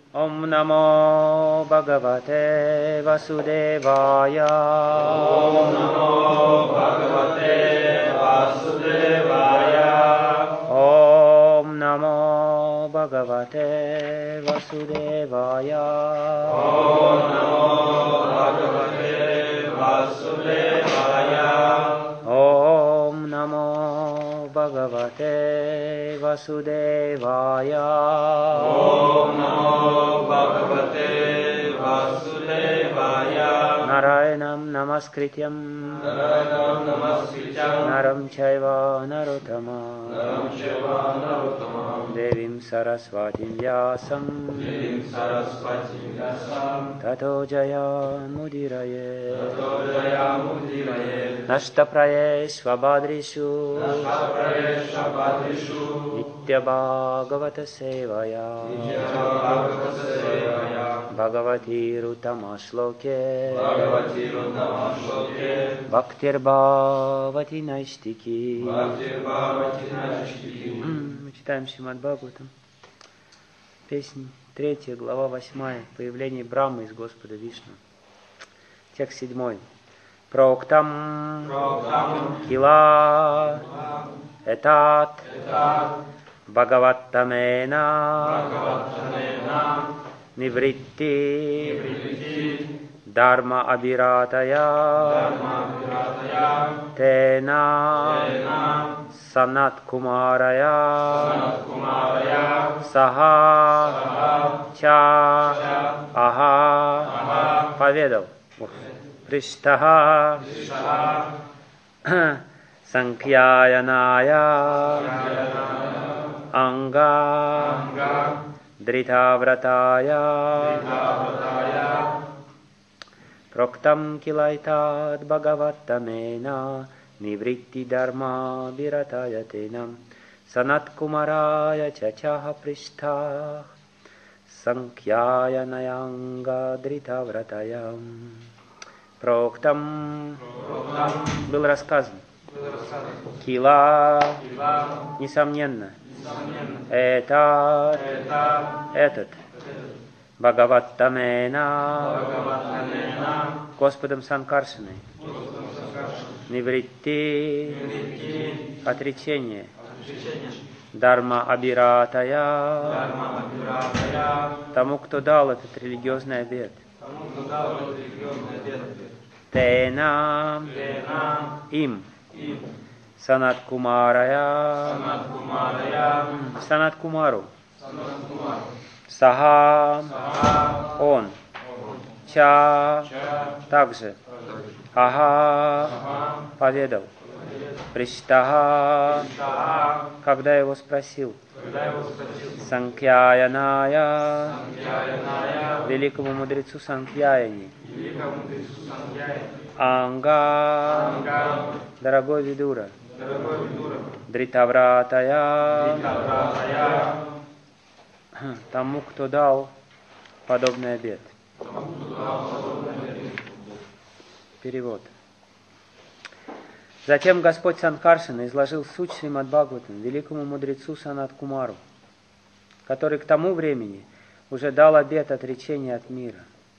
Om Namo Bhagavate Vasudevaya. Om Namo Bhagavate Vasudevaya. Om Namo Bhagavate Vasudevaya. Om Namo Bhagavate Vasudevaya. Om Namo Bhagavate Vasudevaya. Om Namo Bhagavate Vasudevaya. Narayanam Namaskrityam Narayanam Namaskrityam Naram Chaiva Narottama Naram Chaiva Narottama Devim Saraswatim Vyasam Devim Saraswatim Vyasam Tato Jaya Mudiraye Tato Jaya Mudiraye Nashtapraye Svabhadrishu Nashtapraye Svabhadrishu Nitya Bhagavata Sevaya Bhagavata Sevaya Bhagavati Rutama Shloke Bhagavati Rutama Shloke Bhaktir Bhavati Naistiki. Bhaktir Bhavati Naistiki. Мы читаем Шримад Бхагаватам. Песнь 3, глава 8. Появление Брахмы из Господа Вишну. Текст 7. Проктам кила этат Бхагаваттамена нивритти Дharma Abhirataya Tena Sanat Kumaraya Saha Ча Аха поведал Приштаха Санкьяяная Анга Дритавратая Проктам килайтад Бхагаваттамена Нивритти Дharma Биратая Тенам Санат Кумарая Чачаха Приштах Санкьяя Наянга Дритавратаям. Проктам был рассказан. Кила несомненно. Этот Бхагаваттамена Господом Санкаршиной. Нивритти отречение. Дharma Абиратая тому, кто дал этот религиозный обет. Тена им. Санат Кумарая Санат Кумару. Саха он. Ча также. Ага поведал. Приштаха когда его спросил. Санкьяяная великому мудрецу Санкьяяне. Анга дорогой Видура. Дритавратая тому, кто дал подобный обет. Перевод. Затем Господь Санкаршина изложил суть Шримад Бхагаватам великому мудрецу Санат Кумару, который к тому времени уже дал обет отречения от мира.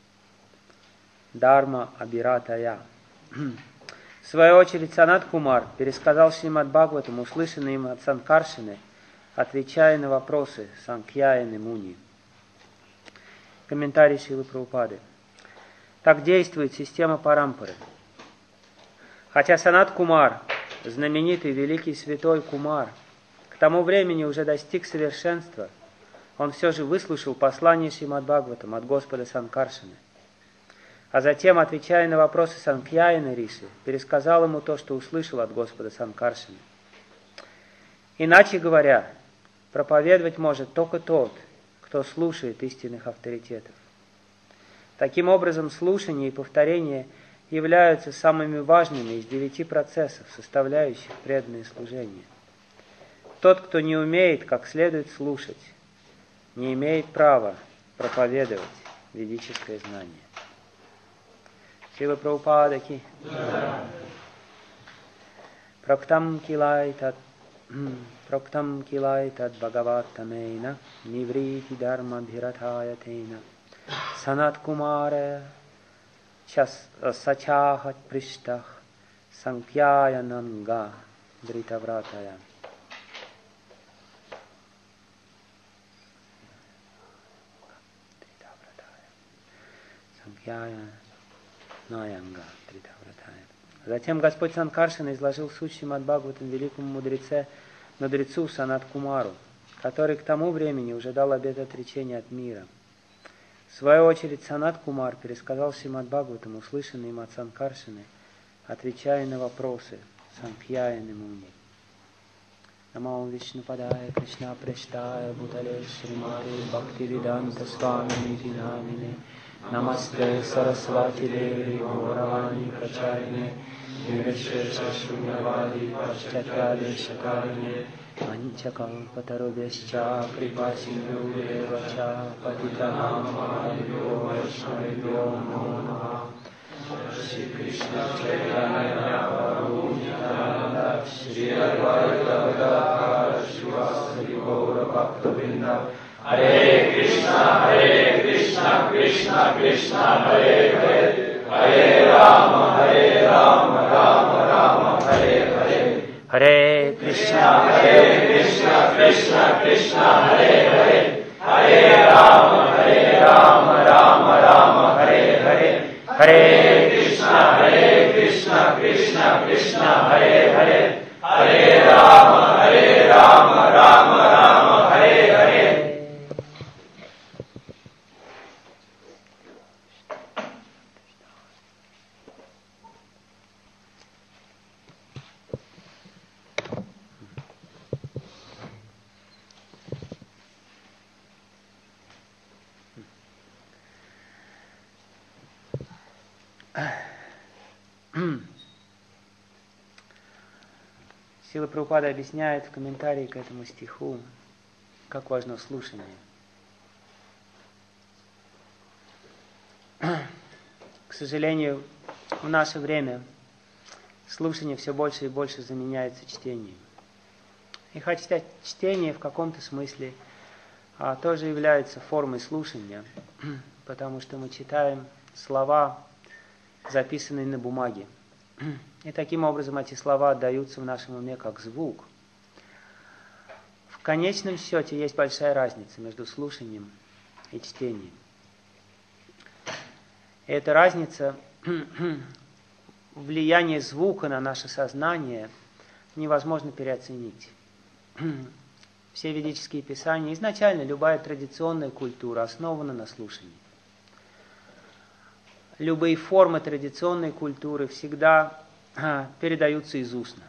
Дharma Абиратая. В свою очередь Санат Кумар пересказал Шримад Бхагаватам, услышанный им от Санкаршины, отвечая на вопросы Санкьяяны Муни. Комментарий Шрилы Прабхупады. Так действует система Парампары. Хотя Санат Кумар, знаменитый великий святой Кумар, к тому времени уже достиг совершенства, он все же выслушал послание Шримад Бхагаватам от Господа Санкаршины. А затем, отвечая на вопросы Санкьяяны Риши, пересказал ему то, что услышал от Господа Санкаршины. Иначе говоря, проповедовать может только тот, кто слушает истинных авторитетов. Таким образом, слушание и повторение являются самыми важными из 9 процессов, составляющих преданное служение. Тот, кто не умеет как следует слушать, не имеет права проповедовать ведическое знание. Шрила Прабхупада ки. Проктам килайтат Proktam kilai tad bhagavatamena nivriti dharma bhirataya tena Sanat Kumare sachahat prishtah sankyayananga dritavrataya. Затем Господь Санкаршана изложил суть Шримад Бхагаватам великому мудрецу Санат Кумару, который к тому времени уже дал обет отречения от мира. В свою очередь Санат Кумар пересказал Шримад Бхагаватам, услышанный им от Санкаршаны, отвечая на вопросы Санкьяяны Муни. Намо Вишнупадая Кришна Прештая Бутале Шримати Бхактивиданта Свами Нитинамине Намасте Сарасвати Деви Гауравани Прачарине Нирвишеша Шуньявади Пашчатяде Шакарине Анчакалпатарубесча Крипасиндувевача Патитанам Махавибхyo Вайшнавибхyo Намо Намah. Shri Krishna Chaitanya Prabhu Nityananda Shri Advaita Gadadhara Srivastava Gaura Bhakta-vrinda Hare Krishna Krishna Krishna Hare Hare Hare Rama Rama Rama Hare Hare Hare Krishna Krishna Krishna Hare Hare Hare Rama Rama Hare Hare Hare Krishna Krishna Hare Hare Hare Rama Rama Hare Hare. Шрила Прабхупада объясняет в комментарии к этому стиху, как важно слушание. К сожалению, в наше время слушание все больше и больше заменяется чтением. И хотя чтение в каком-то смысле тоже является формой слушания, потому что мы читаем слова, записанные на бумаге. И таким образом эти слова отдаются в нашем уме как звук. В конечном счете есть большая разница между слушанием и чтением. И эта разница, влияние звука на наше сознание невозможно переоценить. Все ведические писания, изначально любая традиционная культура основана на слушании. Любые формы традиционной культуры всегда передаются из устно.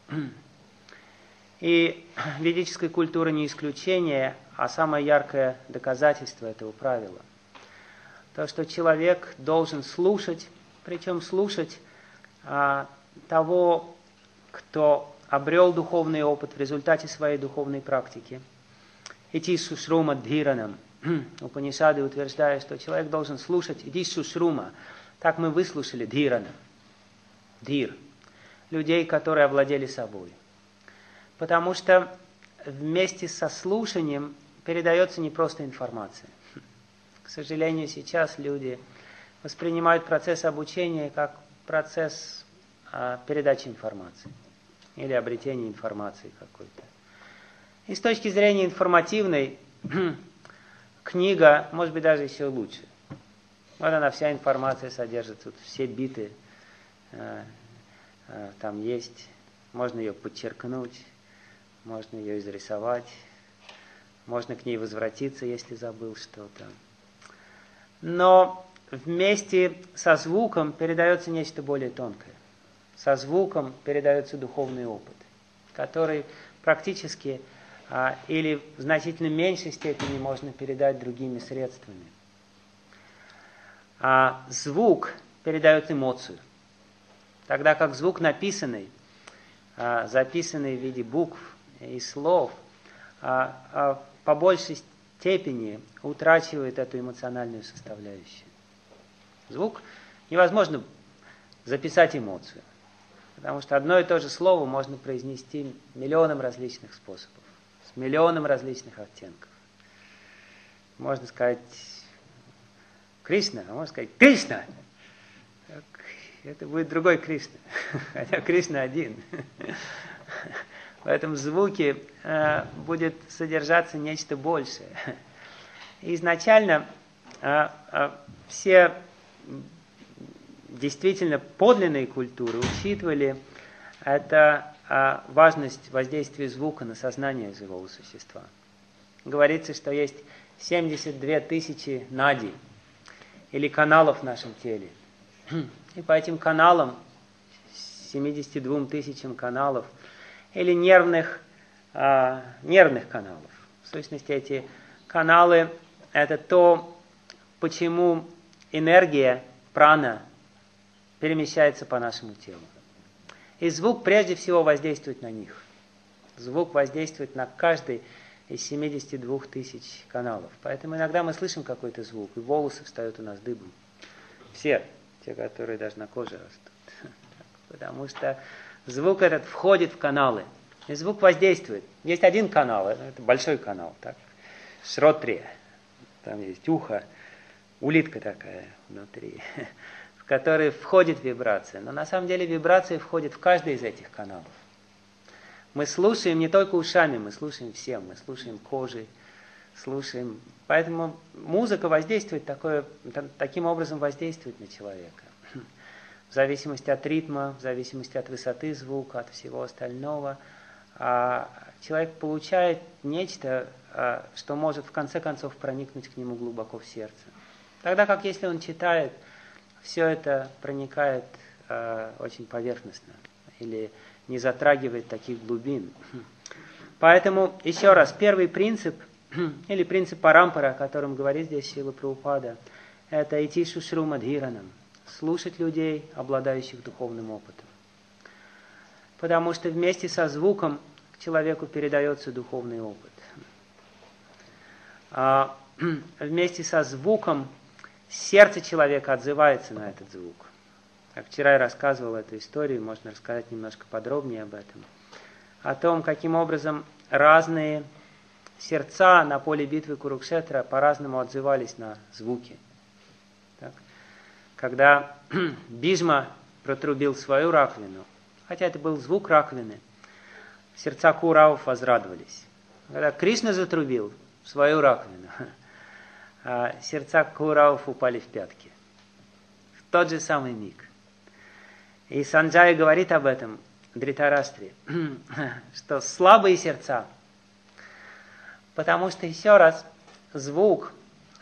И ведическая культура не исключение, а самое яркое доказательство этого правила. То, что человек должен слушать, причем слушать того, кто обрел духовный опыт в результате своей духовной практики. Идти сушрума дхиранам. Упанишады утверждают, что человек должен слушать иди сушрума. Так мы выслушали дхирана. Дхир. Людей, которые овладели собой. Потому что вместе со слушанием передается не просто информация. К сожалению, сейчас люди воспринимают процесс обучения как процесс передачи информации или обретения информации какой-то. И с точки зрения информативной, книга, может быть, даже еще лучше. Вот она, вся информация содержится, тут все биты там есть. Можно ее подчеркнуть, можно ее изрисовать, можно к ней возвратиться, если забыл что-то. Но вместе со звуком передается нечто более тонкое. Со звуком передается духовный опыт, который практически или в значительно меньшей степени можно передать другими средствами. А звук передает эмоцию, тогда как звук написанный, записанный в виде букв и слов, по большей степени утрачивает эту эмоциональную составляющую. Звук невозможно записать эмоцию. Потому что одно и то же слово можно произнести миллионом различных способов, с миллионом различных оттенков. Можно сказать Кришна, а можно сказать Кришна. Это будет другой Кришна, хотя Кришна один. В этом звуке будет содержаться нечто большее. Изначально все действительно подлинные культуры учитывали важность воздействия звука на сознание живого существа. Говорится, что есть 72 тысячи надий или каналов в нашем теле. И по этим каналам, 72 тысячам каналов, или нервных каналов. В сущности, эти каналы – это то, почему энергия, прана, перемещается по нашему телу. И звук прежде всего воздействует на них. Звук воздействует на каждый из 72 тысяч каналов. Поэтому иногда мы слышим какой-то звук, и волосы встают у нас дыбом. Все, те, которые даже на коже растут. Потому что звук этот входит в каналы. И звук воздействует. Есть один канал, это большой канал, так, шротрия. Там есть ухо, улитка такая внутри, в которой входит вибрация. Но на самом деле вибрация входит в каждый из этих каналов. Мы слушаем не только ушами, мы слушаем всем. Мы слушаем кожей, слушаем. Поэтому музыка воздействует, таким образом воздействует на человека. В зависимости от ритма, в зависимости от высоты звука, от всего остального. Человек получает нечто, что может в конце концов проникнуть к нему глубоко в сердце. Тогда как если он читает, все это проникает очень поверхностно или не затрагивает таких глубин. Поэтому, еще раз, первый принцип, или принцип парампары, о котором говорит здесь Шрила Прабхупада, это идти шушрумадхиранам, слушать людей, обладающих духовным опытом. Потому что вместе со звуком к человеку передается духовный опыт. Вместе со звуком сердце человека отзывается на этот звук. Как вчера я рассказывал эту историю, можно рассказать немножко подробнее об этом. О том, каким образом разные сердца на поле битвы Курукшетра по-разному отзывались на звуки. Так. Когда Бижма протрубил свою раковину, хотя это был звук раковины, сердца Кауравов возрадовались. Когда Кришна затрубил свою раковину, сердца Кауравов упали в пятки. В тот же самый миг. И Санджая говорит об этом Дритараштре, что слабые сердца, потому что, еще раз, звук,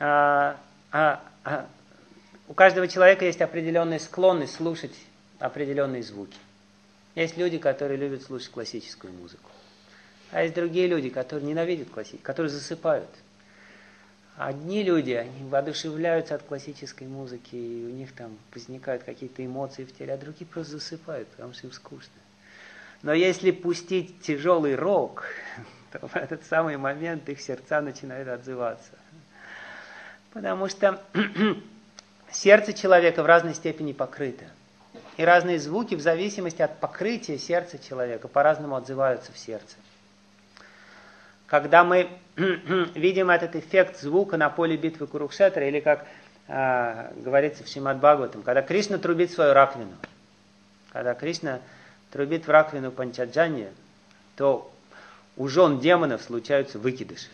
у каждого человека есть определенная склонность слушать определенные звуки. Есть люди, которые любят слушать классическую музыку. А есть другие люди, которые ненавидят классику, которые засыпают. Одни люди, они воодушевляются от классической музыки, и у них там возникают какие-то эмоции в теле, а другие просто засыпают, потому что им скучно. Но если пустить тяжелый рок, то в этот самый момент их сердца начинают отзываться. Потому что сердце человека в разной степени покрыто. И разные звуки в зависимости от покрытия сердца человека по-разному отзываются в сердце. Когда мы видим этот эффект звука на поле битвы Курукшетра, или как говорится в Шримад Бхагаватам, когда Кришна трубит свою раковину, когда Кришна трубит в раковину Панчаджанья, то у жен демонов случаются выкидыши.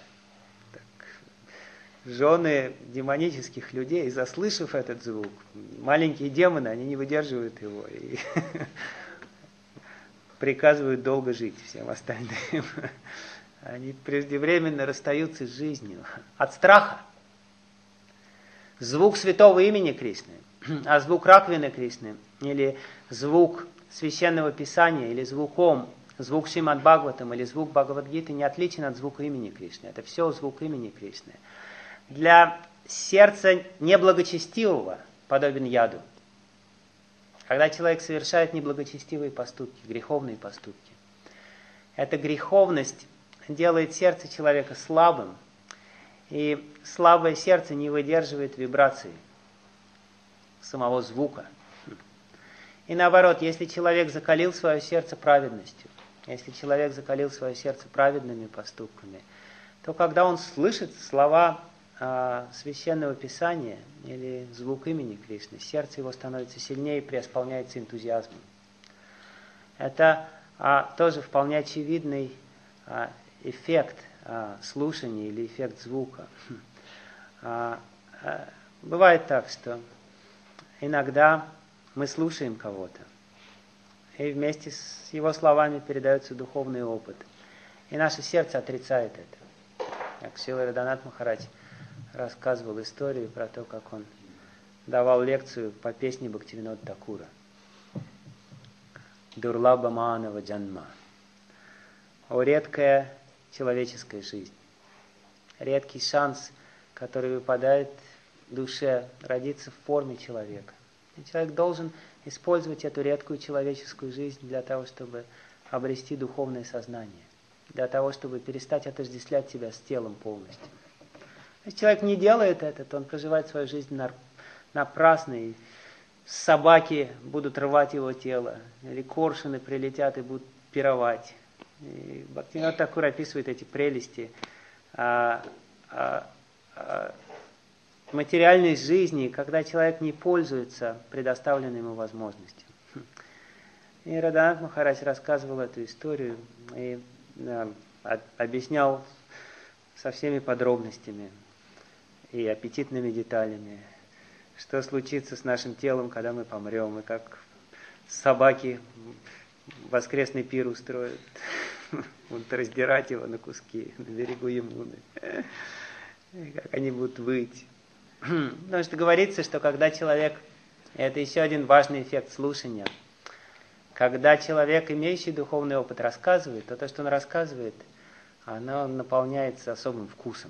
Жены демонических людей, заслышав этот звук, маленькие демоны, они не выдерживают его и приказывают долго жить всем остальным. Они преждевременно расстаются с жизнью от страха. Звук святого имени Кришны, а звук раковины Кришны, или звук священного писания, или звук Ом, звук Шримад Бхагаватам, или звук Бхагавад-гиты не отличен от звука имени Кришны. Это все звук имени Кришны. Для сердца неблагочестивого подобен яду. Когда человек совершает неблагочестивые поступки, греховные поступки, эта греховность делает сердце человека слабым, и слабое сердце не выдерживает вибрации самого звука. И наоборот, если человек закалил свое сердце праведностью, если человек закалил свое сердце праведными поступками, то когда он слышит слова Священного Писания или звук имени Кришны, сердце его становится сильнее и преисполняется энтузиазмом. Это тоже вполне очевидный эффект слушания или эффект звука. Бывает так, что иногда мы слушаем кого-то, и вместе с его словами передается духовный опыт. И наше сердце отрицает это. Как Шрила Радханат Махарадж рассказывал историю про то, как он давал лекцию по песне Бхактивинода Thakura. Дурлаба Манава Джанма. О редкая человеческая жизнь. Редкий шанс, который выпадает душе, родиться в форме человека. И человек должен использовать эту редкую человеческую жизнь для того, чтобы обрести духовное сознание, для того, чтобы перестать отождествлять себя с телом полностью. Если человек не делает это, то он проживает свою жизнь напрасно, и собаки будут рвать его тело, или коршуны прилетят и будут пировать. И Бхактивинод Thakura описывает эти прелести материальной жизни, когда человек не пользуется предоставленной ему возможностью. И Радханат Махарадж рассказывал эту историю и объяснял со всеми подробностями и аппетитными деталями, что случится с нашим телом, когда мы помрем, и как собаки воскресный пир устроят, будут раздирать его на куски на берегу Ямуны, и как они будут выть. Потому что говорится, что когда человек, это еще один важный эффект слушания, когда человек, имеющий духовный опыт, рассказывает, то что он рассказывает, оно наполняется особым вкусом.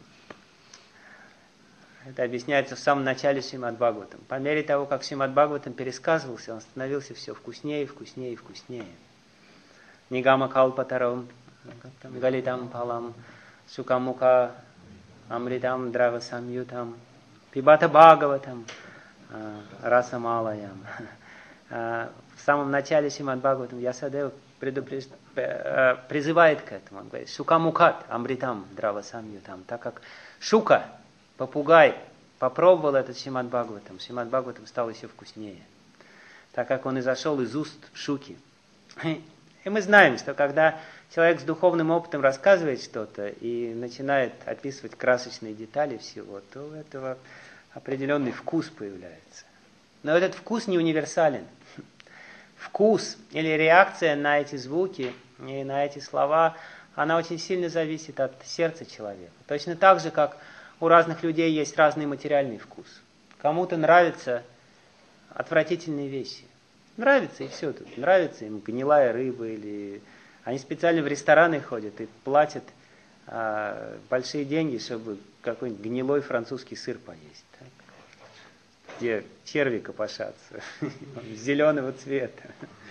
Это объясняется в самом начале Шримад Бхагаватам. По мере того, как Шримад Бхагаватам пересказывался, он становился все вкуснее, вкуснее и вкуснее. Нигама калпатарам, галитам палам, сукамука амритам драва самьютам, пибата Бхагаватам, расамалаям. В самом начале Шримад Бхагаватам Вьясадева призывает к этому. Он говорит, сукамукат амритам драва самьютам, так как Шука, попугай, попробовал этот Шримад Бхагаватам стал еще вкуснее, так как он изошел из уст Шуки. И мы знаем, что когда человек с духовным опытом рассказывает что-то и начинает описывать красочные детали всего, то у этого определенный вкус появляется. Но этот вкус не универсален. Вкус или реакция на эти звуки и на эти слова, она очень сильно зависит от сердца человека. Точно так же, как у разных людей есть разный материальный вкус. Кому-то нравятся отвратительные вещи. Нравится и все тут. Нравится им гнилая рыба, или они специально в рестораны ходят и платят большие деньги, чтобы какой-нибудь гнилой французский сыр поесть. Так? Где черви копошатся, зеленого цвета.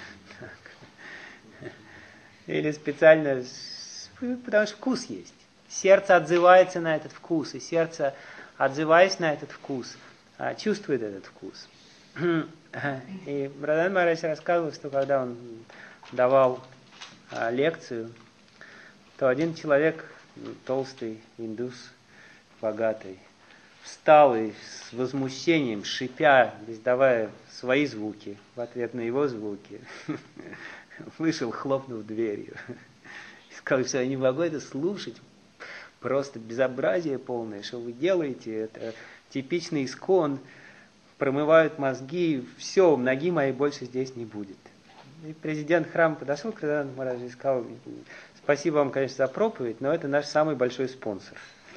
Так. Или специально, потому что вкус есть. Сердце отзывается на этот вкус, и сердце, отзываясь на этот вкус, чувствует этот вкус. И Радханат Махарадж рассказывал, что когда он давал лекцию, то один человек, толстый индус, богатый, встал и с возмущением, шипя, издавая свои звуки в ответ на его звуки, вышел, хлопнув дверью. И сказал, что я не могу это слушать, просто безобразие полное, что вы делаете, это типичный искон, промывают мозги, все, ноги моей больше здесь не будет. И президент храма подошел к Радханату Махараджу и сказал, спасибо вам, конечно, за проповедь, но это наш самый большой спонсор.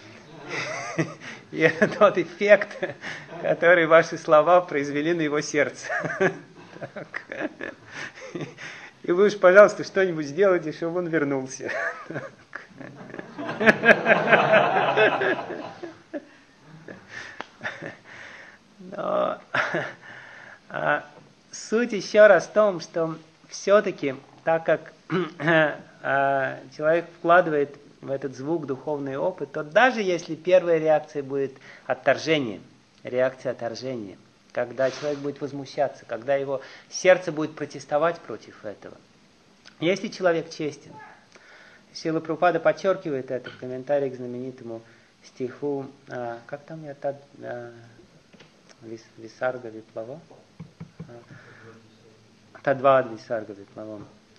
И это тот эффект, который ваши слова произвели на его сердце. И вы уж, пожалуйста, что-нибудь сделайте, чтобы он вернулся. Но суть еще раз в том, что все-таки, так как человек вкладывает в этот звук духовный опыт, то даже если первая реакция будет отторжение, реакция отторжения, когда человек будет возмущаться, когда его сердце будет протестовать против этого. Если человек честен, Шрила Прабхупада подчеркивает это в комментарии к знаменитому стиху, как там это, Висарга Виплава? Тадвад Висарга Виплава.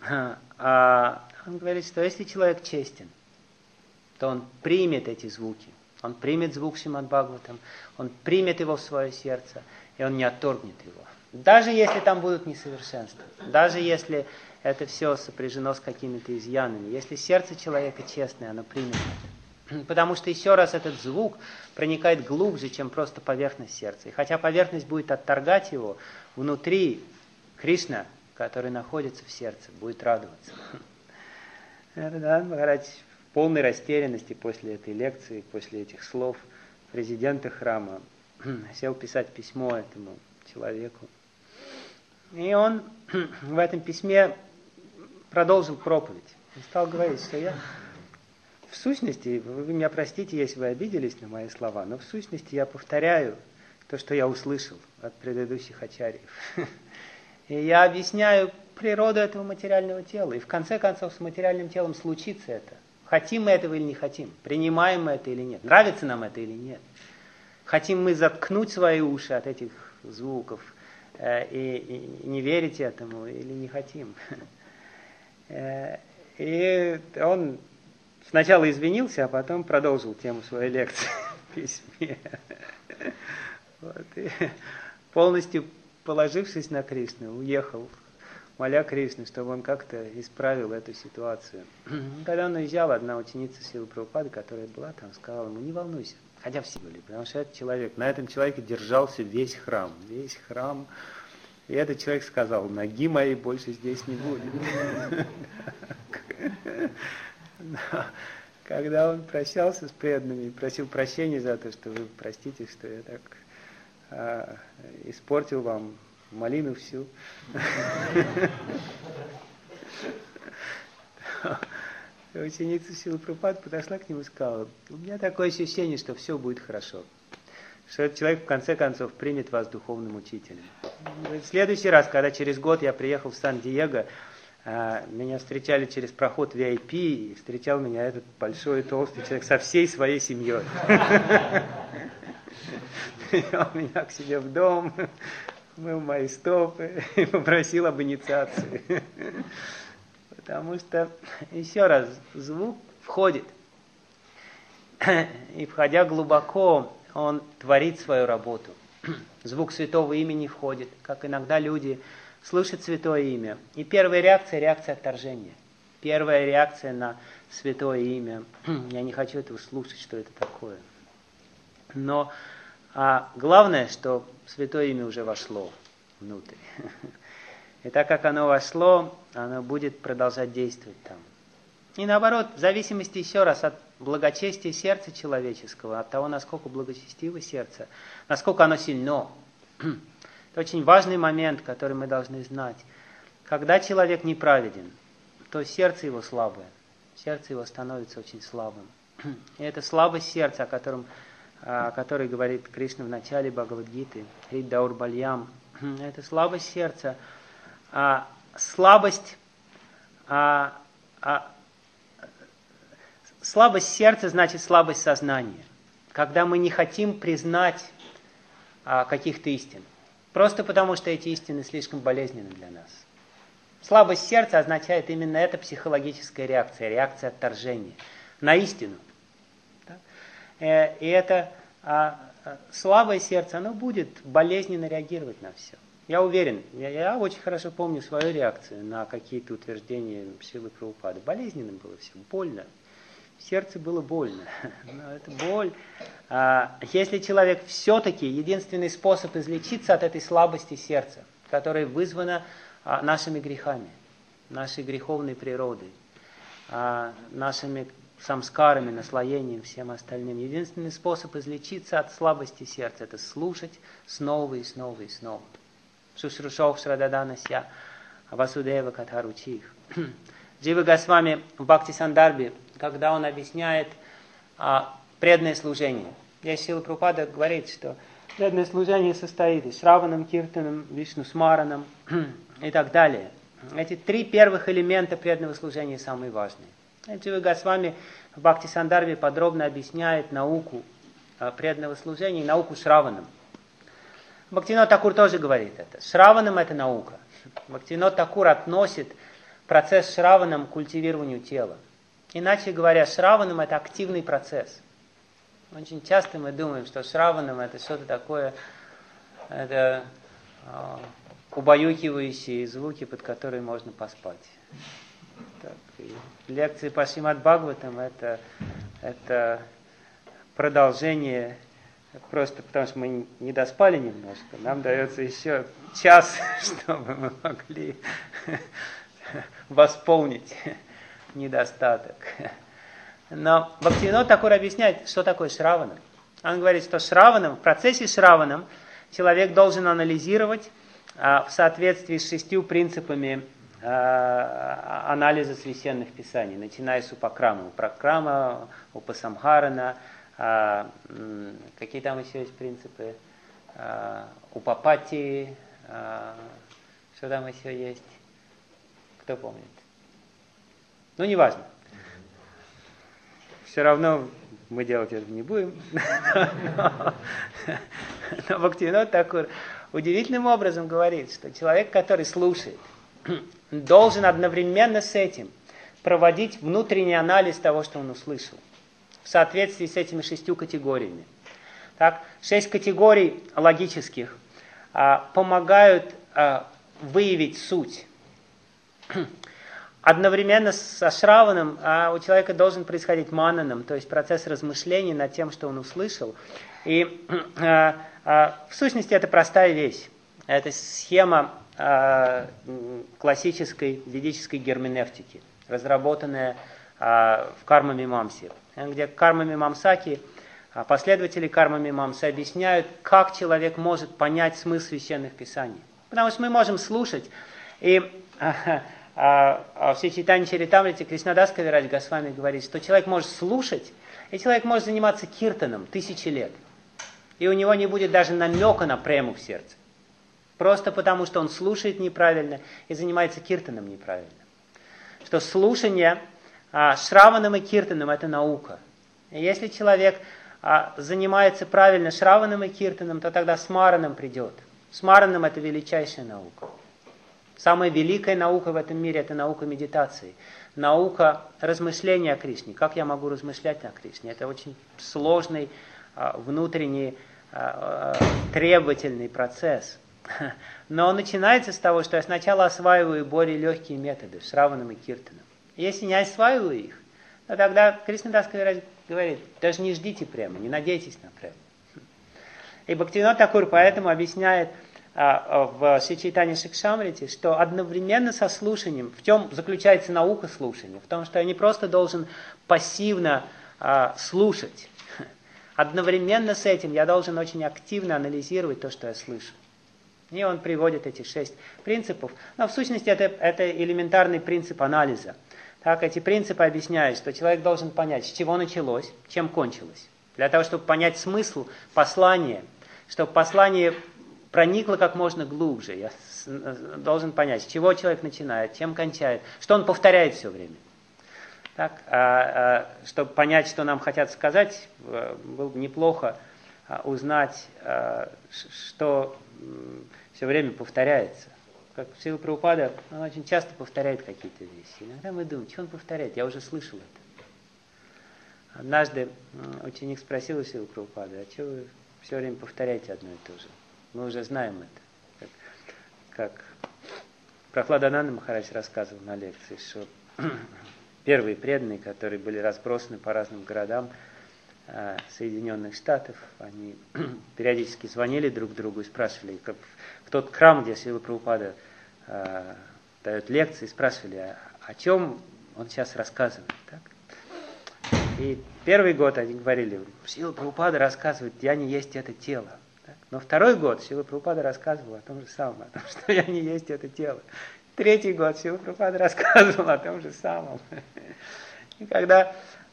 Он говорит, что если человек честен, то он примет эти звуки, он примет звук Шримад Бхагаватам, он примет его в свое сердце, и он не отторгнет его. Даже если там будут несовершенства, даже если это все сопряжено с какими-то изъянами, если сердце человека честное, оно примет это. Потому что еще раз этот звук проникает глубже, чем просто поверхность сердца. И хотя поверхность будет отторгать его, внутри Кришна, который находится в сердце, будет радоваться. Это Махарадж в полной растерянности после этой лекции, после этих слов президента храма сел писать письмо этому человеку. И он в этом письме продолжил проповедь. Он стал говорить, что я в сущности, вы меня простите, если вы обиделись на мои слова, но в сущности я повторяю то, что я услышал от предыдущих ачарьев. И я объясняю природу этого материального тела. И в конце концов с материальным телом случится это. Хотим мы этого или не хотим, принимаем мы это или нет, нравится нам это или нет. Хотим мы заткнуть свои уши от этих звуков и не верить этому или не хотим. И он сначала извинился, а потом продолжил тему своей лекции в письме. Вот. И полностью положившись на Кришну, уехал, моля Кришну, чтобы он как-то исправил эту ситуацию. Когда он уезжал, одна ученица Шрилы Прабхупады, которая была там, сказала ему, не волнуйся, хотя все были, потому что этот человек, на этом человеке держался весь храм. И этот человек сказал, ноги моей больше здесь не будет. Когда он прощался с преданными, просил прощения за то, что вы простите, что я так испортил вам малину всю. Ученица Шрилы Прабхупады подошла к нему и сказала, у меня такое ощущение, что все будет хорошо. Что этот человек в конце концов примет вас духовным учителем. В следующий раз, когда через год я приехал в Сан-Диего, меня встречали через проход VIP, и встречал меня этот большой толстый человек со всей своей семьей. Привел меня к себе в дом, мыл мои стопы и попросил об инициации. Потому что, еще раз, звук входит. И входя глубоко, он творит свою работу. Звук святого имени входит, как иногда люди слышат святое имя. И первая реакция – реакция отторжения. Первая реакция на святое имя. Я не хочу этого слушать, что это такое. Но главное, что святое имя уже вошло внутрь. И так как оно вошло, оно будет продолжать действовать там. И наоборот, в зависимости еще раз от благочестия сердца человеческого, от того, насколько благочестиво сердце, насколько оно сильно. Это очень важный момент, который мы должны знать. Когда человек неправеден, то сердце его слабое. Сердце его становится очень слабым. И это слабость сердца, о которой говорит Кришна в начале Бхагавад-гиты, Хриддаур Бальям. Это слабость сердца. Слабость сердца значит слабость сознания. Когда мы не хотим признать каких-то истин. Просто потому, что эти истины слишком болезненны для нас. Слабость сердца означает именно эта психологическая реакция, реакция отторжения на истину. И это слабое сердце, оно будет болезненно реагировать на все. Я уверен, я очень хорошо помню свою реакцию на какие-то утверждения Шрилы Прабхупады. Болезненно было все, больно. В сердце было больно. Но это боль. Если человек все-таки, единственный способ излечиться от этой слабости сердца, которая вызвана нашими грехами, нашей греховной природой, нашими самскарами, наслоением, всем остальным. Единственный способ излечиться от слабости сердца – это слушать снова и снова и снова. Шушрушов Шрададанася Васудева Катаручих. Джива Госвами в Бхакти Сандарбе, когда он объясняет преданное служение. Здесь Шрила Прабхупада говорит, что Преданное служение состоит из Шраванам, Киртанам, Вишну Смаранам и так далее. Эти три первых элемента преданного служения самые важные. Джива Госвами в Бхакти Сандarbhe подробно объясняет науку преданного служения и науку Шраванам. Бхактивинод Такур тоже говорит это. Шраванам это наука. Бхактивинод Такур относит процесс Шраванам к культивированию тела. Иначе говоря, Шраванам это активный процесс. Очень часто мы думаем, что Шраванам это что-то такое, это убаюкивающие звуки, под которые можно поспать. Так, лекции по Шримад Бхагаватам это продолжение, просто потому что мы не доспали немножко, нам дается еще час, чтобы мы могли восполнить недостаток. Но Бхактивинод Такур объясняет, что такое Шраванам. Он говорит, что Шраванам, в процессе Шраванам человек должен анализировать в соответствии с 6 принципами анализа священных писаний, начиная с Упакрама. Упакрама, Упасамхарана, какие там еще есть принципы? Упапати, что там еще есть? Кто помнит? Ну, неважно. Все равно мы делать это не будем. Но Бхактивинод Такур удивительным образом говорит, что человек, который слушает, должен одновременно с этим проводить внутренний анализ того, что он услышал, в соответствии с этими 6 категориями. Так, 6 категорий логических помогают выявить суть. Одновременно со Шраваном у человека должен происходить мананам, то есть процесс размышлений над тем, что он услышал. И в сущности это простая вещь. Это схема классической ведической герменевтики, разработанная в Карма-мимамсе, где Карма-мимамсаки, последователи Карма-мимамсы объясняют, как человек может понять смысл священных писаний. Потому что мы можем слушать, и в Шри Чайтанья Чаритамрите Кришнадас Кавирадж Госвами говорит, что человек может слушать, и человек может заниматься киртаном 1000 лет. И у него не будет даже намека на прему в сердце. Просто потому, что он слушает неправильно и занимается киртаном неправильно. Что слушание Шраваном и киртаном – это наука. И если человек занимается правильно Шраваном и киртаном, то тогда смараном придет. Смараном – это величайшая наука. Самая великая наука в этом мире – это наука медитации. Наука размышления о Кришне. Как я могу размышлять о Кришне? Это очень сложный, внутренний, требовательный процесс. Но он начинается с того, что я сначала осваиваю более легкие методы, Шраваном и Киртаном. Если не осваиваю их, то тогда Кришнадас Кавирадж говорит, даже не ждите према, не надейтесь на прему. И Бхактивинод Такур поэтому объясняет в Шри Чайтанья Шикшамрите, что одновременно со слушанием, в чем заключается наука слушания, в том, что я не просто должен пассивно слушать, одновременно с этим я должен очень активно анализировать то, что я слышу. И он приводит эти 6 принципов. Но в сущности это элементарный принцип анализа. Так, эти принципы объясняют, что человек должен понять, с чего началось, чем кончилось. Для того, чтобы понять смысл послания, чтобы послание проникло как можно глубже. Я должен понять, с чего человек начинает, чем кончает, что он повторяет все время. Так, чтобы понять, что нам хотят сказать, было бы неплохо узнать, что все время повторяется. Как Шрила Прабхупада, он очень часто повторяет какие-то вещи. Иногда мы думаем, что он повторяет, я уже слышал это. Однажды ученик спросил у Шрилы Прабхупады, а что вы все время повторяете одно и то же? Мы уже знаем это. Как Прахладананда Махарадж рассказывал на лекции, что первые преданные, которые были разбросаны по разным городам Соединенных Штатов, они периодически звонили друг другу и спрашивали, как в тот храм, где Шрила Прабхупада дает лекции, спрашивали, о чем он сейчас рассказывает. Так? И первый год они говорили, Шрила Прабхупада рассказывает, я не есть это тело. Так? Но второй год Шрила Прабхупада рассказывал о том же самом, о том, что я не есть это тело. Третий год Шрила Прабхупада рассказывал о том же самом. И когда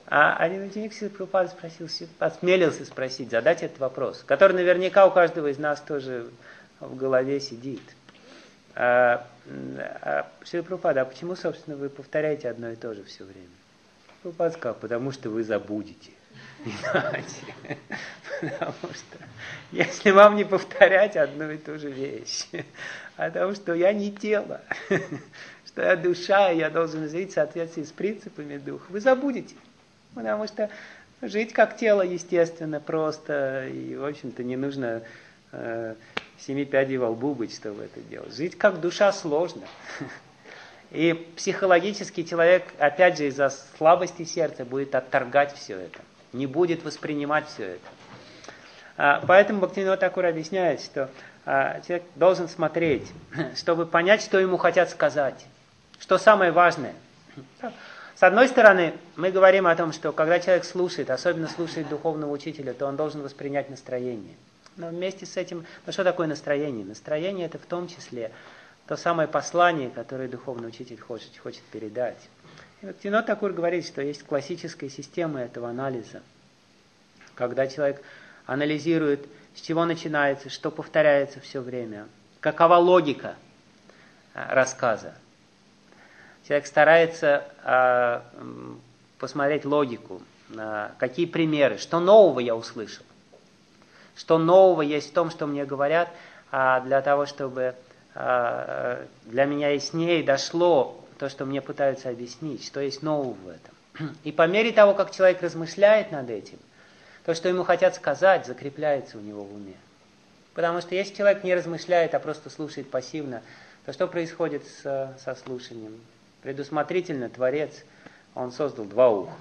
А один ученик Шрилы Прабхупады спросил, осмелился спросить, задать этот вопрос, который наверняка у каждого из нас тоже в голове сидит. Шрила Прабхупада, а почему, собственно, вы повторяете одно и то же все время? Прабхупада сказал, потому что вы забудете. Иначе. Потому что если вам не повторять одну и ту же вещь, о том, что я не тело, что я душа, и я должен жить в соответствии с принципами духа, вы забудете. Потому что жить как тело, естественно, просто, и, в общем-то, не нужно 7 пядей во лбу быть, чтобы это делать. Жить как душа сложно. И психологически человек, опять же, из-за слабости сердца будет отторгать все это, не будет воспринимать все это. Поэтому Бхактивинода Тхакур объясняет, что человек должен смотреть, чтобы понять, что ему хотят сказать, что самое важное. С одной стороны, мы говорим о том, что когда человек слушает, особенно слушает духовного учителя, то он должен воспринять настроение. Но вместе с этим, что такое настроение? Настроение – это в том числе то самое послание, которое духовный учитель хочет передать. И Бхактивинода Тхакур говорит, что есть классическая система этого анализа, когда человек анализирует, с чего начинается, что повторяется все время, какова логика рассказа. Человек старается посмотреть логику, какие примеры, что нового я услышал, что нового есть в том, что мне говорят, для того, чтобы для меня яснее дошло то, что мне пытаются объяснить, что есть нового в этом. И по мере того, как человек размышляет над этим, то, что ему хотят сказать, закрепляется у него в уме. Потому что если человек не размышляет, а просто слушает пассивно, то что происходит со слушанием? Предусмотрительно Творец, он создал 2 уха.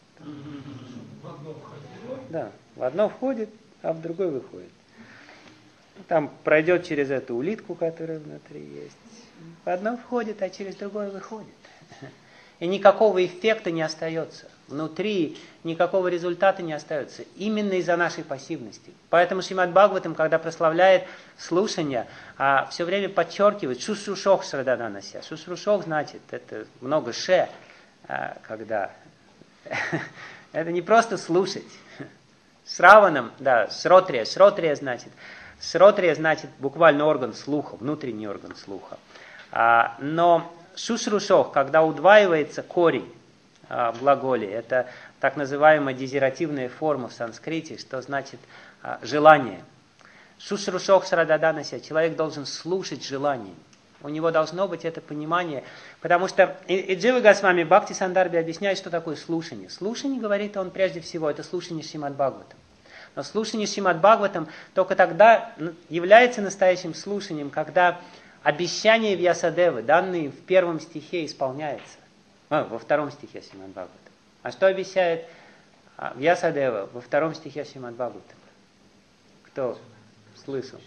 Да, в одно входит, а в другое выходит. Там пройдет через эту улитку, которая внутри есть. В одно входит, а через другое выходит. И никакого эффекта не остается. Внутри никакого результата не остается. Именно из-за нашей пассивности. Поэтому Шримад Бхагаватам, когда прославляет слушание, все время подчеркивает шушрушох срадананася. Шушрушох значит, это много ше, когда... Это не просто слушать. Сраванам, да, сротрия. Сротрия значит буквально орган слуха, внутренний орган слуха. Но шушрушох, когда удваивается корень в глаголе, это так называемая дезеративная форма в санскрите, что значит желание. Шушрушох срададанася, человек должен слушать желанием. У него должно быть это понимание, потому что и Джива Госвами Бхакти Сандарбхи объясняет, что такое слушание. Слушание, говорит он, прежде всего, это слушание Шримад Бхагаватам. Но слушание Шримад Бхагаватам только тогда является настоящим слушанием, когда обещание Вьясадевы, данные в 1 стихе, исполняется. Во 2 стихе Шримад Бхагаватам. А что обещает Вьясадева во 2 стихе Шримад Бхагаватам? Кто слышал?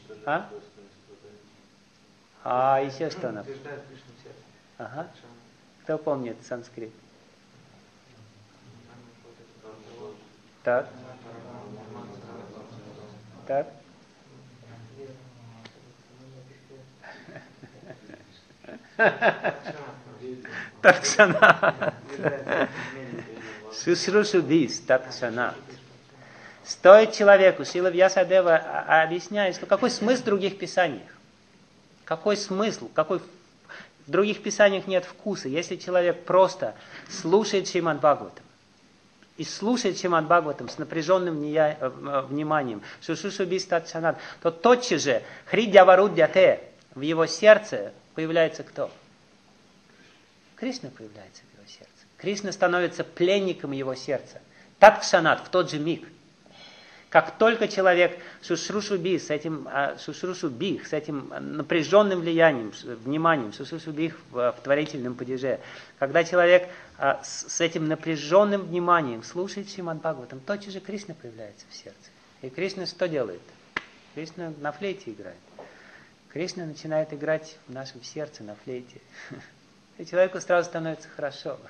Еще что она? Ага. Кто помнит санскрит? Так. Так. Таткшанат. Шушрушубис таткшанат. Стоит человеку, Шрила Вьясадева объясняет, что какой смысл в других писаниях? Какой смысл? В других писаниях нет вкуса. Если человек просто слушает Шримад Бхагаватам, и слушает Шримад Бхагаватам с напряженным вниманием, шушрушубис таткшанат, то тотчас же хридьяварудьяте, в его сердце появляется кто? Кришна появляется в его сердце. Кришна становится пленником его сердца. Таткшанат, в тот же миг. Как только человек шушрушубих, с этим напряженным влиянием, вниманием, шушрушубих в творительном падеже, когда человек с этим напряженным вниманием слушает Шримад Бхагаватам, тотчас же Кришна появляется в сердце. И Кришна что делает? Кришна на флейте играет. Кришна начинает играть в нашем сердце на флейте. И человеку сразу становится хорошо.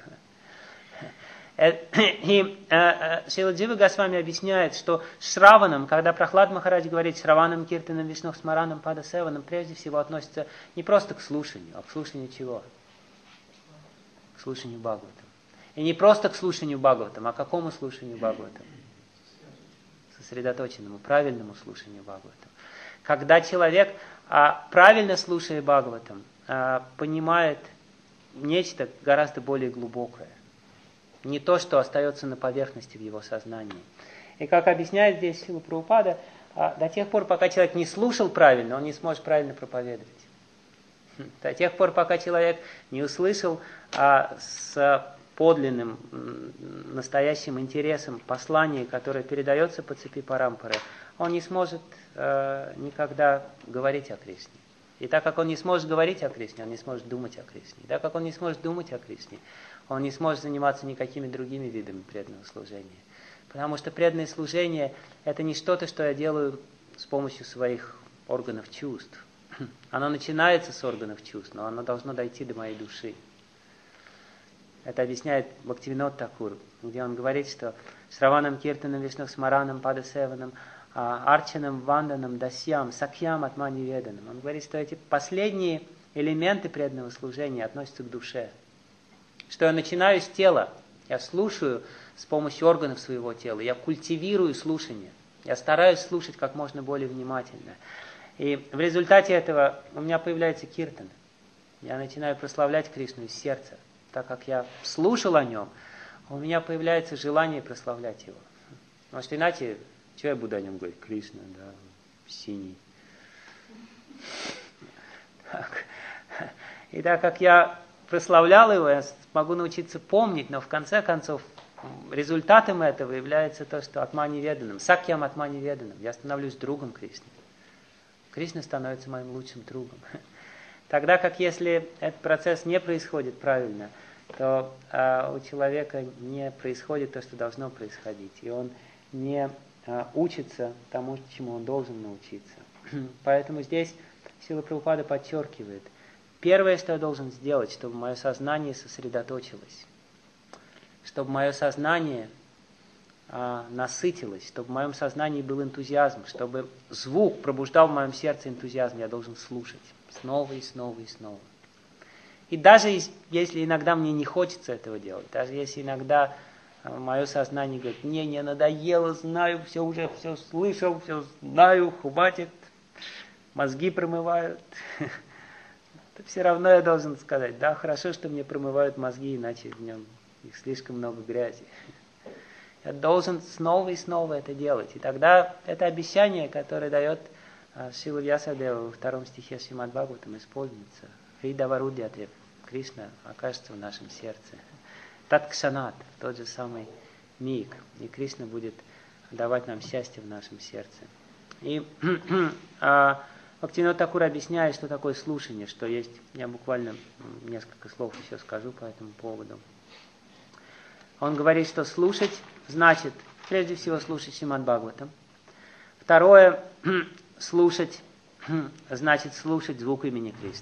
И Шрила Джива Госвами объясняет, что Шраванам, когда Прахлад Махарадж говорит Шраванам, Киртанам, Вишну, Смаранам, Падасеванам, прежде всего относится не просто к слушанию, а к слушанию чего? К слушанию Бхагаватам. И не просто к слушанию Бхагаватам, а к какому слушанию Бхагаватам? Сосредоточенному, правильному слушанию Бхагаватам. Когда человек, правильно слушая Бхагаватам, понимает нечто гораздо более глубокое. Не то, что остается на поверхности в его сознании. И как объясняет здесь Шрила Прабхупада, до тех пор, пока человек не слушал правильно, он не сможет правильно проповедовать. До тех пор, пока человек не услышал с подлинным, настоящим интересом послание, которое передается по цепи Парампары, он не сможет никогда говорить о Кришне. И так как он не сможет говорить о Кришне, он не сможет думать о Кришне. И так как он не сможет думать о Кришне, он не сможет заниматься никакими другими видами преданного служения. Потому что преданное служение – это не что-то, что я делаю с помощью своих органов чувств. Оно начинается с органов чувств, но оно должно дойти до моей души. Это объясняет Бхактивинод Такур, где он говорит, что Шраванам Киртанам Вишну Смаранам Падасеванам Арчанам Ванданам Дасьям Сакьям Атмани Веданам. Он говорит, что эти последние элементы преданного служения относятся к душе. Что я начинаю с тела, я слушаю с помощью органов своего тела, я культивирую слушание, я стараюсь слушать как можно более внимательно. И в результате этого у меня появляется киртан. Я начинаю прославлять Кришну из сердца. Так как я слушал о нем, у меня появляется желание прославлять его. Потому что иначе, что я буду о нем говорить? Кришна, да, синий. Так. И так как я прославлял его, я могу научиться помнить, но в конце концов результатом этого является то, что атмани веданам, сакьям атмани веданам. Я становлюсь другом Кришны. Кришна становится моим лучшим другом. Тогда как если этот процесс не происходит правильно, то у человека не происходит то, что должно происходить. И он не учится тому, чему он должен научиться. Поэтому здесь Шрила Прабхупада подчеркивает, первое, что я должен сделать, чтобы мое сознание сосредоточилось, чтобы мое сознание насытилось, чтобы в моем сознании был энтузиазм, чтобы звук пробуждал в моем сердце энтузиазм, я должен слушать снова и снова и снова. И даже если иногда мне не хочется этого делать, даже если иногда мое сознание говорит, не надоело, знаю, все слышал, все знаю, хватит, мозги промывают, то все равно я должен сказать, да, хорошо, что мне промывают мозги, иначе в нем их слишком много грязи. Я должен снова и снова это делать. И тогда это обещание, которое дает Шрила Вьясадева во 2 стихе Шримад Бхагаватам, исполнится. Хридаварудьяте, Кришна окажется в нашем сердце. Таткшанат, тот же самый миг. И Кришна будет давать нам счастье в нашем сердце. И Бхактивинод Такур объясняет, что такое слушание, что есть. Я буквально несколько слов еще скажу по этому поводу. Он говорит, что слушать значит, прежде всего, слушать Шримад Бхагаватам. Второе, слушать значит слушать звук имени Кришны.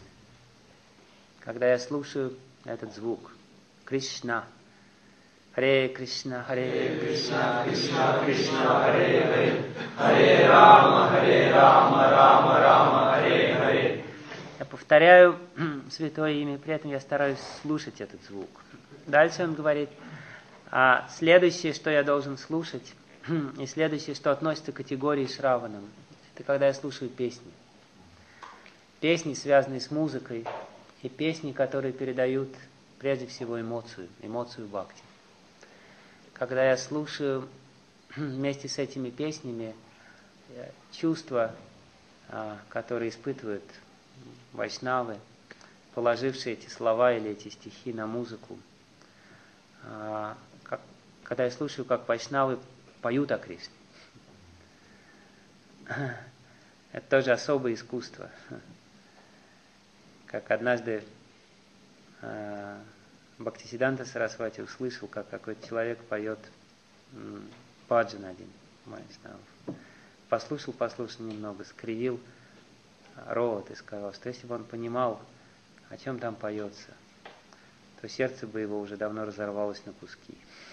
Когда я слушаю этот звук, Кришна, Харе Кришна, Харе Кришна, Кришна Кришна, Харе Харе, Харе Рама, Рама Рама, Харе Харе. Я повторяю святое имя, при этом я стараюсь слушать этот звук. Дальше он говорит, следующее, что я должен слушать, и следующее, что относится к категории Шраванам, это когда я слушаю песни. Песни, связанные с музыкой, и песни, которые передают прежде всего эмоцию бхакти. Когда я слушаю вместе с этими песнями чувства, которые испытывают вайшнавы, положившие эти слова или эти стихи на музыку, когда я слушаю, как вайшнавы поют о Кришне. Это тоже особое искусство. Как однажды Бхактисиддханта Сарасвати услышал, как какой-то человек поет баджан один вайшнав. Послушал немного, скривил рот и сказал, что если бы он понимал, о чем там поется, то сердце бы его уже давно разорвалось на куски.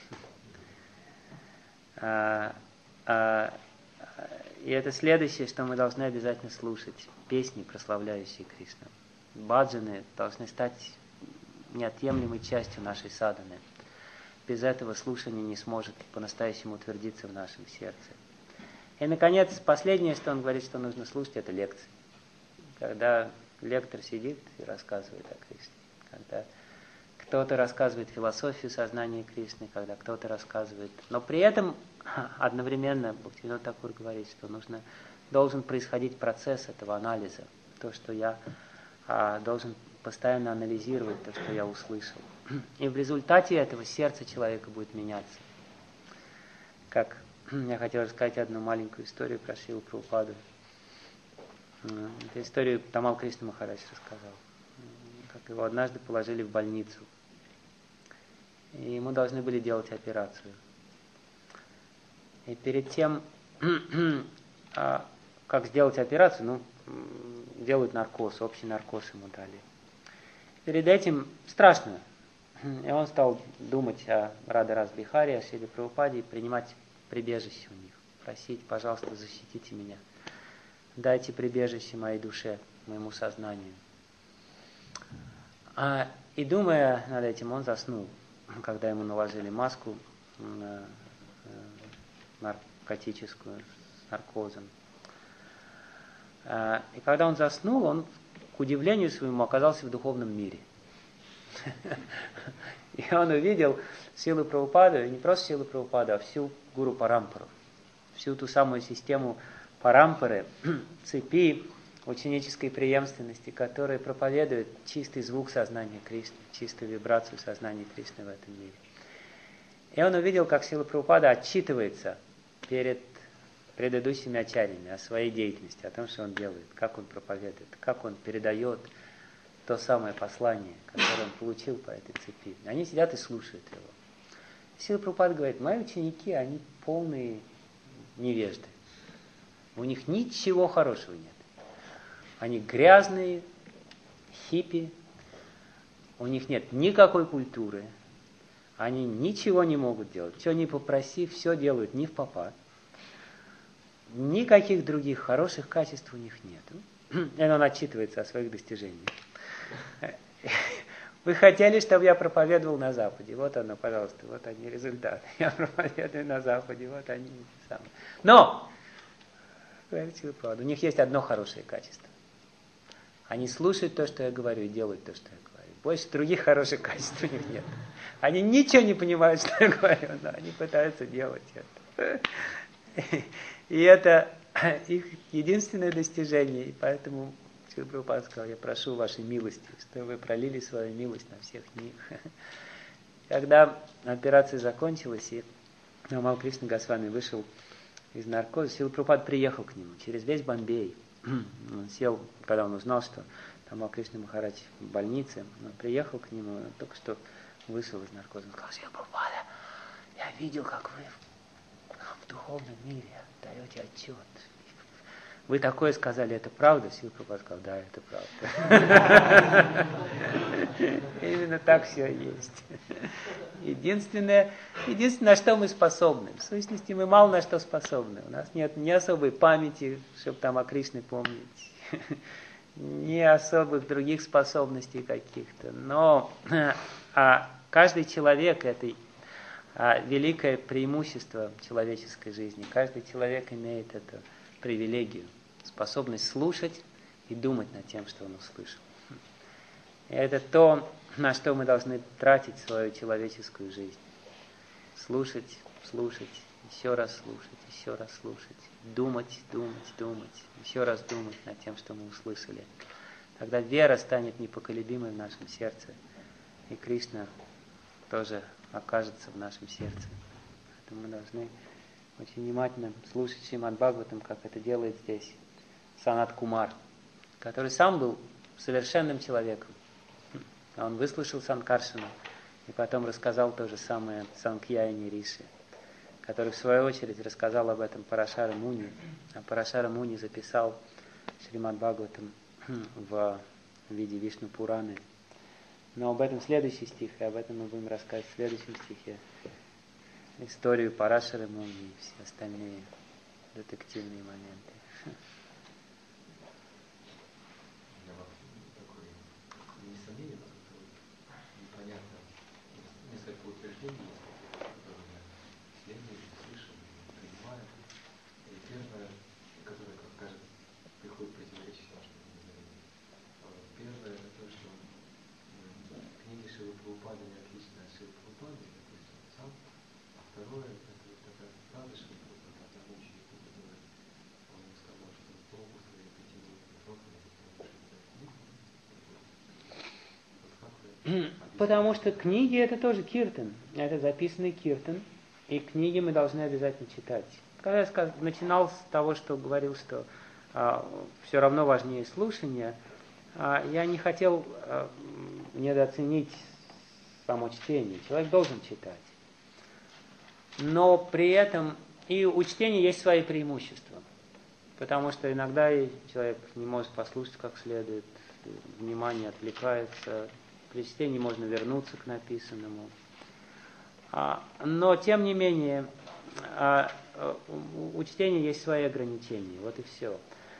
И это следующее, что мы должны обязательно слушать. Песни, прославляющие Кришну. Баджаны должны стать неотъемлемой частью нашей садханы. без этого слушание не сможет по-настоящему утвердиться в нашем сердце. И, наконец, последнее, что он говорит, что нужно слушать, это лекции. Когда лектор сидит и рассказывает о Кришне, когда кто-то рассказывает философию сознания Кришны, когда кто-то рассказывает. Но при этом одновременно Бхактивинода Тхакур говорит, что должен происходить процесс этого анализа. То, что я должен постоянно анализировать то, что я услышал. И в результате этого сердце человека будет меняться. Как я хотел рассказать одну маленькую историю про Шрилу Прабхупаду. Эту историю Тамал Кришна Махарадж рассказал. Как его однажды положили в больницу. И ему должны были делать операцию. И перед тем, как сделать операцию, делают наркоз, общий наркоз ему дали. Перед этим страшно. И он стал думать о Рада-Рас Бихаре, о Шриле Прабхупаде и принимать прибежище у них. Просить, пожалуйста, защитите меня. Дайте прибежище моей душе, моему сознанию. И думая над этим, он заснул, когда ему наложили маску наркотическую с наркозом. И когда он заснул, он, к удивлению своему, оказался в духовном мире. И он увидел Шрилу Прабхупаду, и не просто Шрилу Прабхупаду, а всю Гуру Парампару, всю ту самую систему Парампары, цепи ученической преемственности, которая проповедует чистый звук сознания Кришны, чистую вибрацию сознания Кришны в этом мире. И он увидел, как Шрила Прабхупада отчитывается перед предыдущими ачарьями о своей деятельности, о том, что он делает, как он проповедует, как он передает то самое послание, которое он получил по этой цепи. Они сидят и слушают его. Шрила Прабхупада говорит: мои ученики, они полные невежды. У них ничего хорошего нет. Они грязные, хиппи, у них нет никакой культуры, они ничего не могут делать. Что ни попроси, все делают не впопад. Никаких других хороших качеств у них нет. И он отчитывается о своих достижениях. Вы хотели, чтобы я проповедовал на Западе? Вот оно, пожалуйста, вот они результаты. Я проповедую на Западе, вот они самые. Но, говорит Шрила Прабхупада, у них есть одно хорошее качество. Они слушают то, что я говорю, и делают то, что я говорю. Больше других хороших качеств у них нет. Они ничего не понимают, что я говорю, но они пытаются делать это. И это их единственное достижение. И поэтому Шрила Прабхупада сказал: я прошу вашей милости, что вы пролили свою милость на всех них. Когда операция закончилась, и Тамал Кришна Госвами вышел из наркоза, Шрила Прабхупада приехал к нему через весь Бомбей. Он сел, когда он узнал, что Тамал Кришна Махарадж в больнице, он приехал к нему, он только что вышел из наркоза. Он сказал: Шрила Прабхупада, я видел, как вы в духовном мире даете отчет. Вы такое сказали, это правда? Шрила Прабхупада сказал: да, это правда. Именно так все есть. Единственное, на что мы способны. В сущности, мы мало на что способны. У нас нет ни особой памяти, чтобы там о Кришне помнить, ни особых других способностей каких-то. Но каждый человек — это великое преимущество человеческой жизни. Каждый человек имеет эту привилегию, способность слушать и думать над тем, что он услышал. И это то, на что мы должны тратить свою человеческую жизнь. Слушать, слушать, еще раз слушать, думать, еще раз думать над тем, что мы услышали. Тогда вера станет непоколебимой в нашем сердце, и Кришна тоже окажется в нашем сердце. Поэтому мы должны очень внимательно слушать Шримад Бхагаватам, как это делает здесь Санат Кумар, который сам был совершенным человеком. Он выслушал Санкаршану и потом рассказал то же самое Санкьяйне Риши, который в свою очередь рассказал об этом Парашара Муни, а Парашара Муни записал Шримад Бхагаватам в виде Вишну Пураны. Но об этом следующий стих, и об этом мы будем рассказывать в следующем стихе. Историю Парашары Муни и все остальные детективные моменты. Несомнение, непонятно, несколько утверждений есть. Потому что книги это тоже киртан. Это записанный киртан. И книги мы должны обязательно читать. Когда я начинал с того, что говорил, что все равно важнее слушание, я не хотел недооценить само чтение. Человек должен читать. Но при этом и у чтения есть свои преимущества. Потому что иногда человек не может послушать как следует, внимание отвлекается. При чтении можно вернуться к написанному. Но, тем не менее, у чтения есть свои ограничения. Вот и все.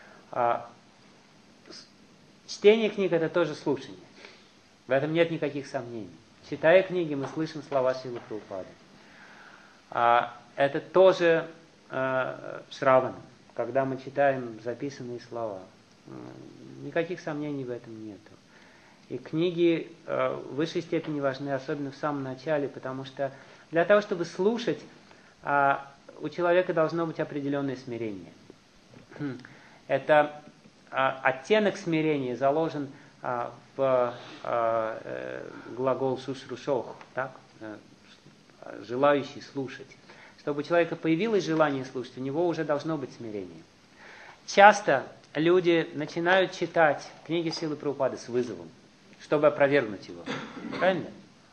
Чтение книг – это тоже слушание. В этом нет никаких сомнений. Читая книги, мы слышим слова Шрилы Прабхупады. Это тоже шравана, когда мы читаем записанные слова. Никаких сомнений в этом нету. И книги в высшей степени важны, особенно в самом начале, потому что для того, чтобы слушать, у человека должно быть определенное смирение. Это оттенок смирения заложен в глагол шушрушох, так? Желающий слушать. Чтобы у человека появилось желание слушать, у него уже должно быть смирение. Часто люди начинают читать книги Шрилы Прабхупады с вызовом, чтобы опровергнуть его. Правильно?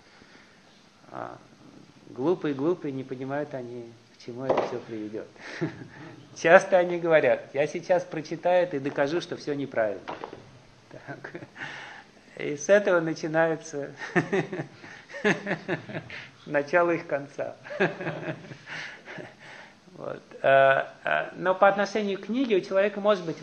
Глупые, не понимают они, к чему это все приведет. Часто они говорят, я сейчас прочитаю это и докажу, что все неправильно. Так. И с этого начинается начало их конца. Вот. Но по отношению к книге у человека может быть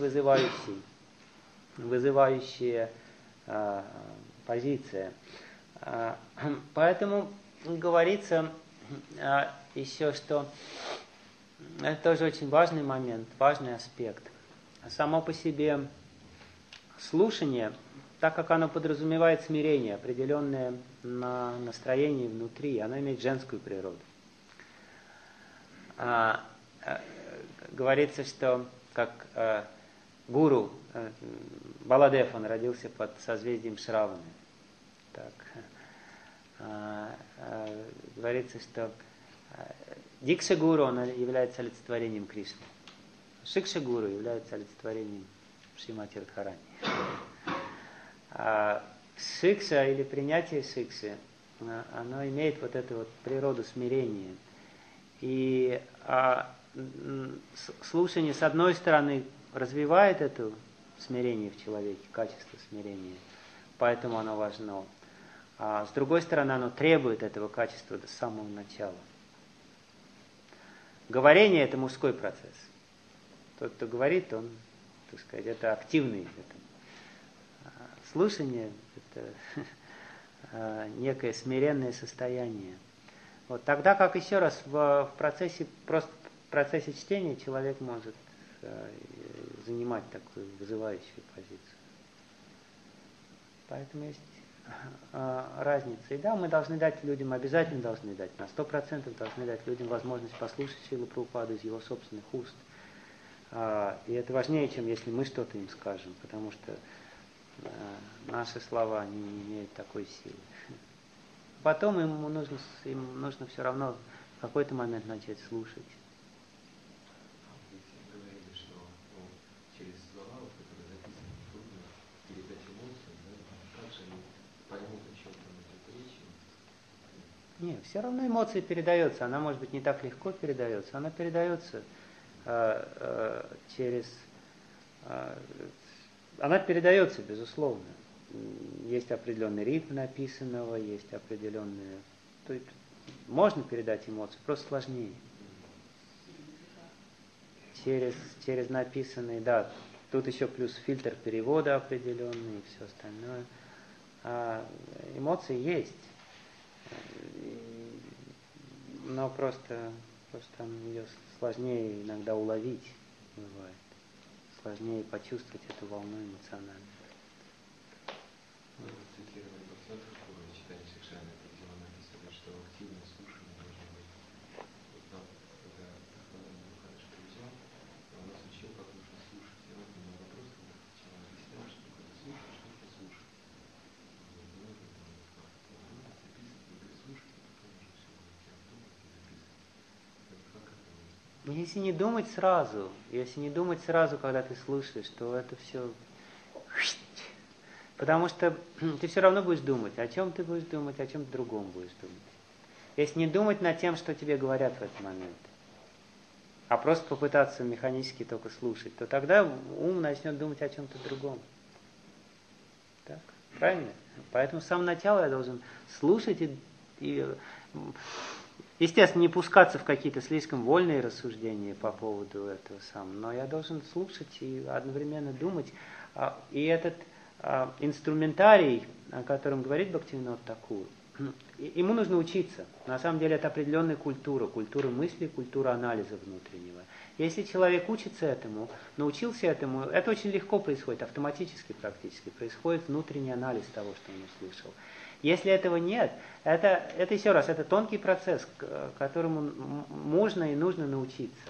вызывающая позиция. Поэтому говорится еще, что это тоже очень важный момент, важный аспект. Само по себе слушание, так как оно подразумевает смирение, определенное настроение внутри, оно имеет женскую природу. Говорится, что как гуру Баладев, он родился под созвездием Шраваны. Так. Говорится, что Дикша Гуру, он является олицетворением Кришны. Шикша Гуру является олицетворением Шримати Радхарани. Шикша или принятие шикши, оно имеет вот эту вот природу смирения. И слушание, с одной стороны, развивает это смирение в человеке, качество смирения, поэтому оно важно. А с другой стороны, оно требует этого качества до самого начала. Говорение – это мужской процесс. Тот, кто говорит, он, так сказать, это активный. Слушание – это некое смиренное состояние. Вот. Тогда как, еще раз, в процессе чтения человек может занимать такую вызывающую позицию. Поэтому есть разница. И да, мы должны дать людям, обязательно должны дать, на 100% должны дать людям возможность послушать Шрилу Прабхупаду из его собственных уст. И это важнее, чем если мы что-то им скажем, потому что наши слова они не имеют такой силы. Потом им нужно все равно в какой-то момент начать слушать. Вы говорили, что через слова, которые записаны, трудно передать эмоции, да? Как же они поймут, о чем там идет речь? Нет, все равно эмоции передаются. Она, может быть, не так легко передается. Она передается она передается, безусловно. Есть определенный ритм написанного, есть определенные... То есть можно передать эмоции, просто сложнее. Через написанный, да. Тут еще плюс фильтр перевода определенный и все остальное. Эмоции есть. Но просто ее сложнее иногда уловить бывает. Сложнее почувствовать эту волну эмоциональную. Цитировали Бхактивинода Тхакура, читание Шикшаны, где он написано, что активное слушание должно быть. Вот нам, когда Тхакура Махарадж приезжал, он нас учил, как нужно слушать. И вот у меня вопрос, когда сначала объяснял, что когда слушаешь, нужно слушать. Если не думать сразу, когда ты слушаешь, то это все... Потому что ты все равно будешь думать. О чем ты будешь думать, о чем-то другом будешь думать. Если не думать над тем, что тебе говорят в этот момент, а просто попытаться механически только слушать, то тогда ум начнет думать о чем-то другом. Так? Правильно? Поэтому с самого начала я должен слушать и естественно, не пускаться в какие-то слишком вольные рассуждения по поводу этого самого, но я должен слушать и одновременно думать. И этот инструментарий, о котором говорит Бхактивинода Тхакур, ему нужно учиться. На самом деле это определенная культура мысли, культура анализа внутреннего. Если человек учится этому, научился этому, это очень легко происходит, автоматически практически, происходит внутренний анализ того, что он услышал. Если этого нет, это еще раз, это тонкий процесс, которому можно и нужно научиться.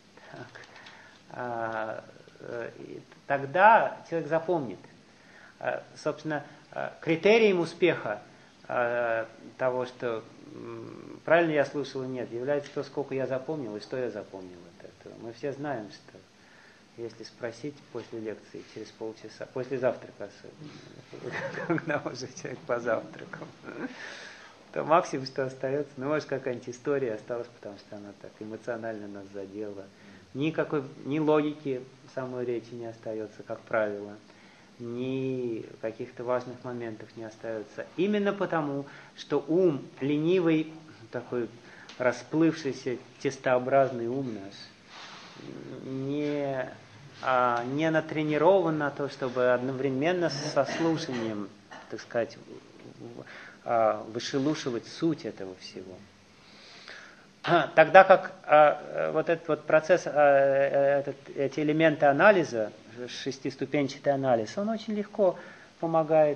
Так. Тогда человек запомнит. Собственно, критерием успеха того, что правильно я слушал или нет, является то, сколько я запомнил и что я запомнил от этого. Мы все знаем, что если спросить после лекции, через полчаса, после завтрака особенно, когда уже человек позавтракал, то максимум, что остается, может, какая-нибудь история осталась, потому что она так эмоционально нас задела. Ни логики самой речи не остается, как правило, ни каких-то важных моментов не остается. Именно потому, что ум, ленивый, такой расплывшийся, тестообразный ум наш, не натренирован на то, чтобы одновременно со слушанием, так сказать, вышелушивать суть этого всего. Тогда как вот этот вот процесс, эти элементы анализа, шестиступенчатый анализ, он очень легко помогает.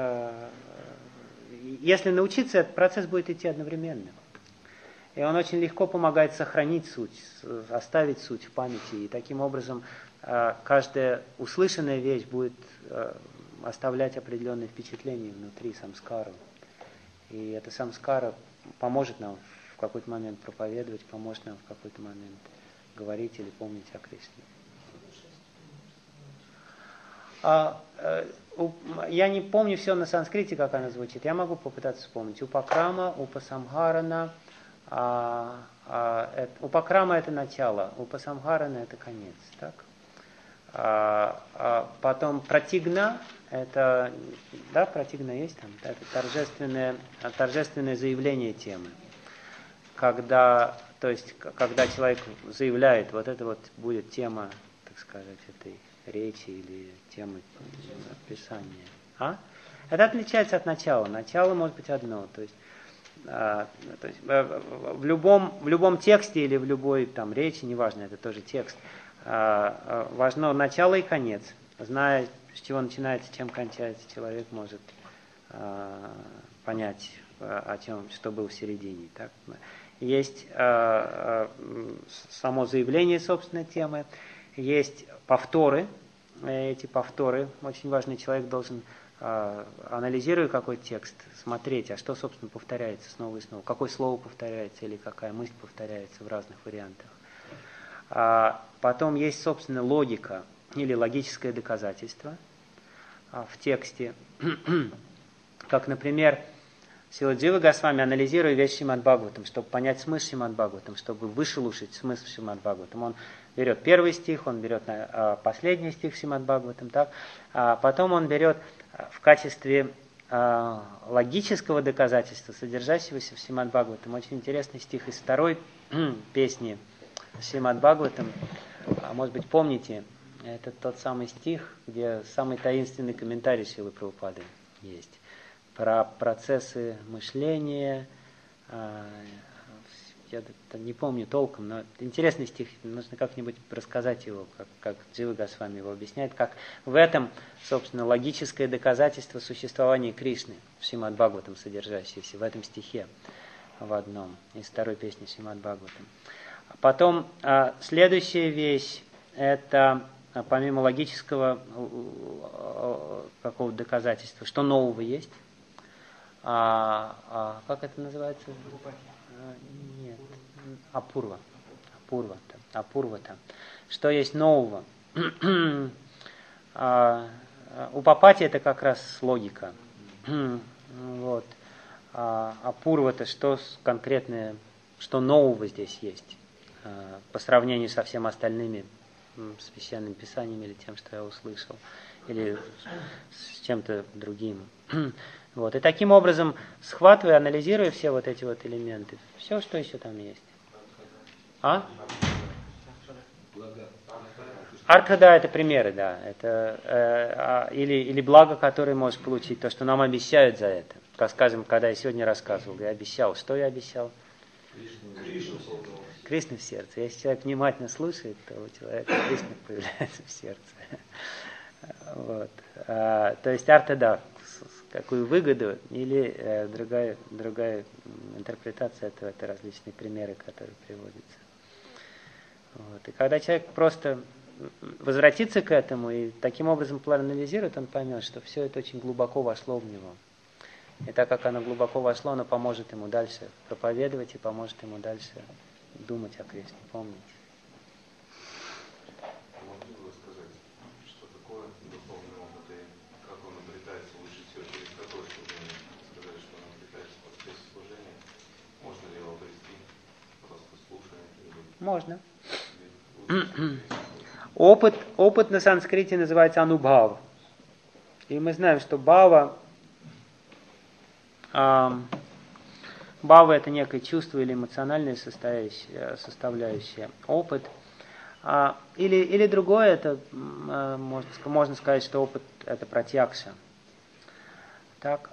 Если научиться, этот процесс будет идти одновременно. И он очень легко помогает сохранить суть, оставить суть в памяти. И таким образом каждая услышанная вещь будет оставлять определенные впечатления внутри самскару. И эта самскара поможет нам в какой-то момент проповедовать, поможет нам в какой-то момент говорить или помнить о Кришне. Я не помню все на санскрите, как она звучит. Я могу попытаться вспомнить. Упакрама, упасамхарана. Упакрама это начало, упасамхарана это конец. Так? Потом пратигна, это, да, пратигна есть там, это торжественное заявление темы. Когда человек заявляет, вот это вот будет тема, так сказать, этой речи или темы писания. Это отличается от начала. Начало может быть одно. То есть в любом тексте или в любой там речи, неважно, это тоже текст, важно начало и конец. Зная, с чего начинается, чем кончается, человек может понять, о чем, что было в середине. Так? Есть само заявление собственной темы, есть повторы. Эти повторы, очень важный человек должен, анализируя какой-то текст, смотреть, а что, собственно, повторяется снова и снова, какое слово повторяется или какая мысль повторяется в разных вариантах. Потом есть, собственно, логика или логическое доказательство в тексте. Как, например, Сила Джива Госвами, анализируя весь Шримад Бхагаватам, чтобы понять смысл Шримад Бхагаватам, чтобы вышелушить смысл Шримад Бхагаватам, он берет первый стих, он берет последний стих Шримад Бхагаватам, так? Потом он берет в качестве логического доказательства, содержащегося в Шримад Бхагаватам, очень интересный стих из второй песни Шримад Бхагаватам. Может быть, помните, это тот самый стих, где самый таинственный комментарий Шрилы Прабхупады есть. Про процессы мышления. Я не помню толком, но интересный стих, нужно как-нибудь рассказать его, как Джива Госвами его объясняет, как в этом, собственно, логическое доказательство существования Кришны в Шримад Бхагаватам содержащееся, в этом стихе, в одном из второй песни Шримад Бхагаватам. Потом следующая вещь, это помимо логического какого-то доказательства, что нового есть. Как это называется? Нет. Апурва. апурвата. Что есть нового? Упапати это как раз логика. Вот. Апурвата, что конкретное, что нового здесь есть по сравнению со всем остальными священным писанием или тем, что я услышал, или с чем-то другим. Вот. И таким образом, схватывая, анализируя все вот эти вот элементы, все, что еще там есть. Артха, да, это примеры, да. Это, или благо, которое можешь получить, то, что нам обещают за это. Как, скажем, когда я сегодня рассказывал, я обещал. Что я обещал? Кришна в сердце. Если человек внимательно слушает, то у человека Кришна появляется в сердце. Вот. То есть арта, да, какую выгоду, или другая интерпретация этого, это различные примеры, которые приводятся. Вот. И когда человек просто возвратится к этому и таким образом проанализирует, он поймет, что все это очень глубоко вошло в него. И так как оно глубоко вошло, оно поможет ему дальше проповедовать и поможет ему дальше думать о Кришне, помнить. Можно было сказать, что такое духовный опыт и как он обретается лучше всего, через какое служение? Сказали, что он обретается в процессе служения. Можно ли его обрести просто слушая? Можно. Опыт на санскрите называется анубхава. И мы знаем, что бхава это некое чувство или эмоциональная составляющая. Опыт. Или другое, это можно сказать, что опыт это пратьякша. Так?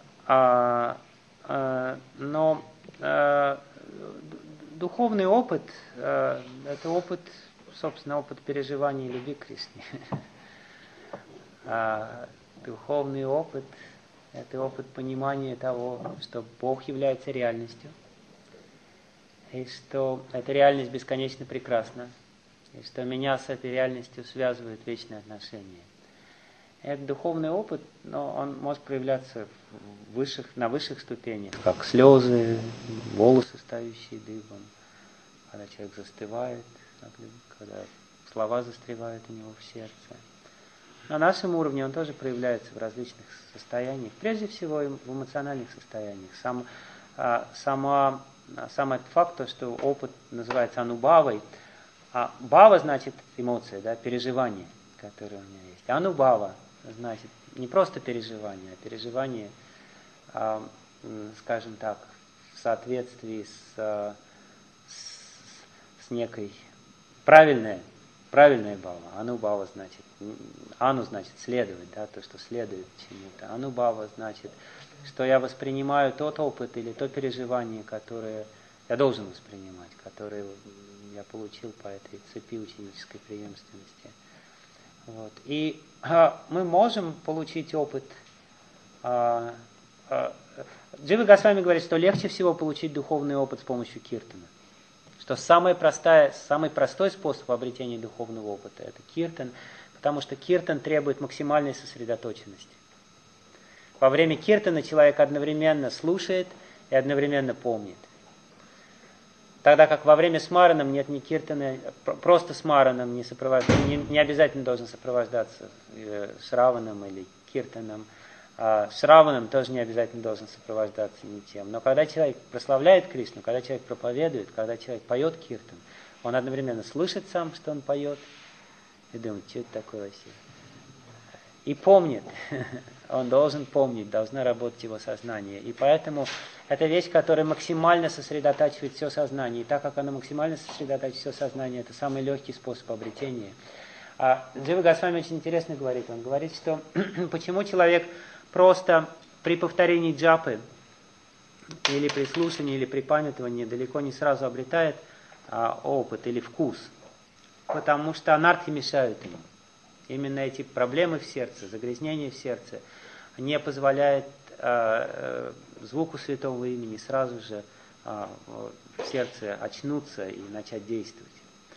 Но духовный опыт это опыт, собственно, опыт переживания любви к Кришне. Духовный опыт – это опыт понимания того, что Бог является реальностью, и что эта реальность бесконечно прекрасна, и что меня с этой реальностью связывают вечные отношения. Этот духовный опыт, но он может проявляться на высших ступенях, как слезы, волосы, стающие дыбом, когда человек застывает, когда слова застревают у него в сердце. На нашем уровне он тоже проявляется в различных состояниях, прежде всего в эмоциональных состояниях. Сам этот факт, то, что опыт называется анубхавой, бхава значит эмоция, да, переживание, которое у меня есть. Анубхава значит не просто переживание, а переживание, скажем так, в соответствии с некой правильная бхава. Анубхава значит, ану значит следовать, да, то, что следует чему-то. Анубхава значит, что я воспринимаю тот опыт или то переживание, которое я должен воспринимать, которое я получил по этой цепи ученической преемственности. Вот. И мы можем получить опыт. Джива Госвами говорит, что легче всего получить духовный опыт с помощью киртана. Что самый простой способ обретения духовного опыта – это киртан, потому что киртан требует максимальной сосредоточенности. Во время киртана человек одновременно слушает и одновременно помнит. Тогда как во время смаранам нет ни киртана, просто смараном не обязательно должен сопровождаться шраваном или киртаном. Шраваном тоже не обязательно должен сопровождаться ничем. Но когда человек прославляет Кришну, когда человек проповедует, когда человек поет киртан, он одновременно слышит сам, что он поет, и думает, что это такое вообще. И помнит. Он должен помнить, должна работать его сознание. И поэтому это вещь, которая максимально сосредотачивает все сознание. И так как она максимально сосредотачивает все сознание, это самый легкий способ обретения. Джива Госвами очень интересно говорит. Он говорит, что почему человек просто при повторении джапы или при слушании, или при памятовании далеко не сразу обретает опыт или вкус. Потому что анархи мешают ему. Именно эти проблемы в сердце, загрязнение в сердце не позволяет звуку святого имени сразу же в сердце очнуться и начать действовать.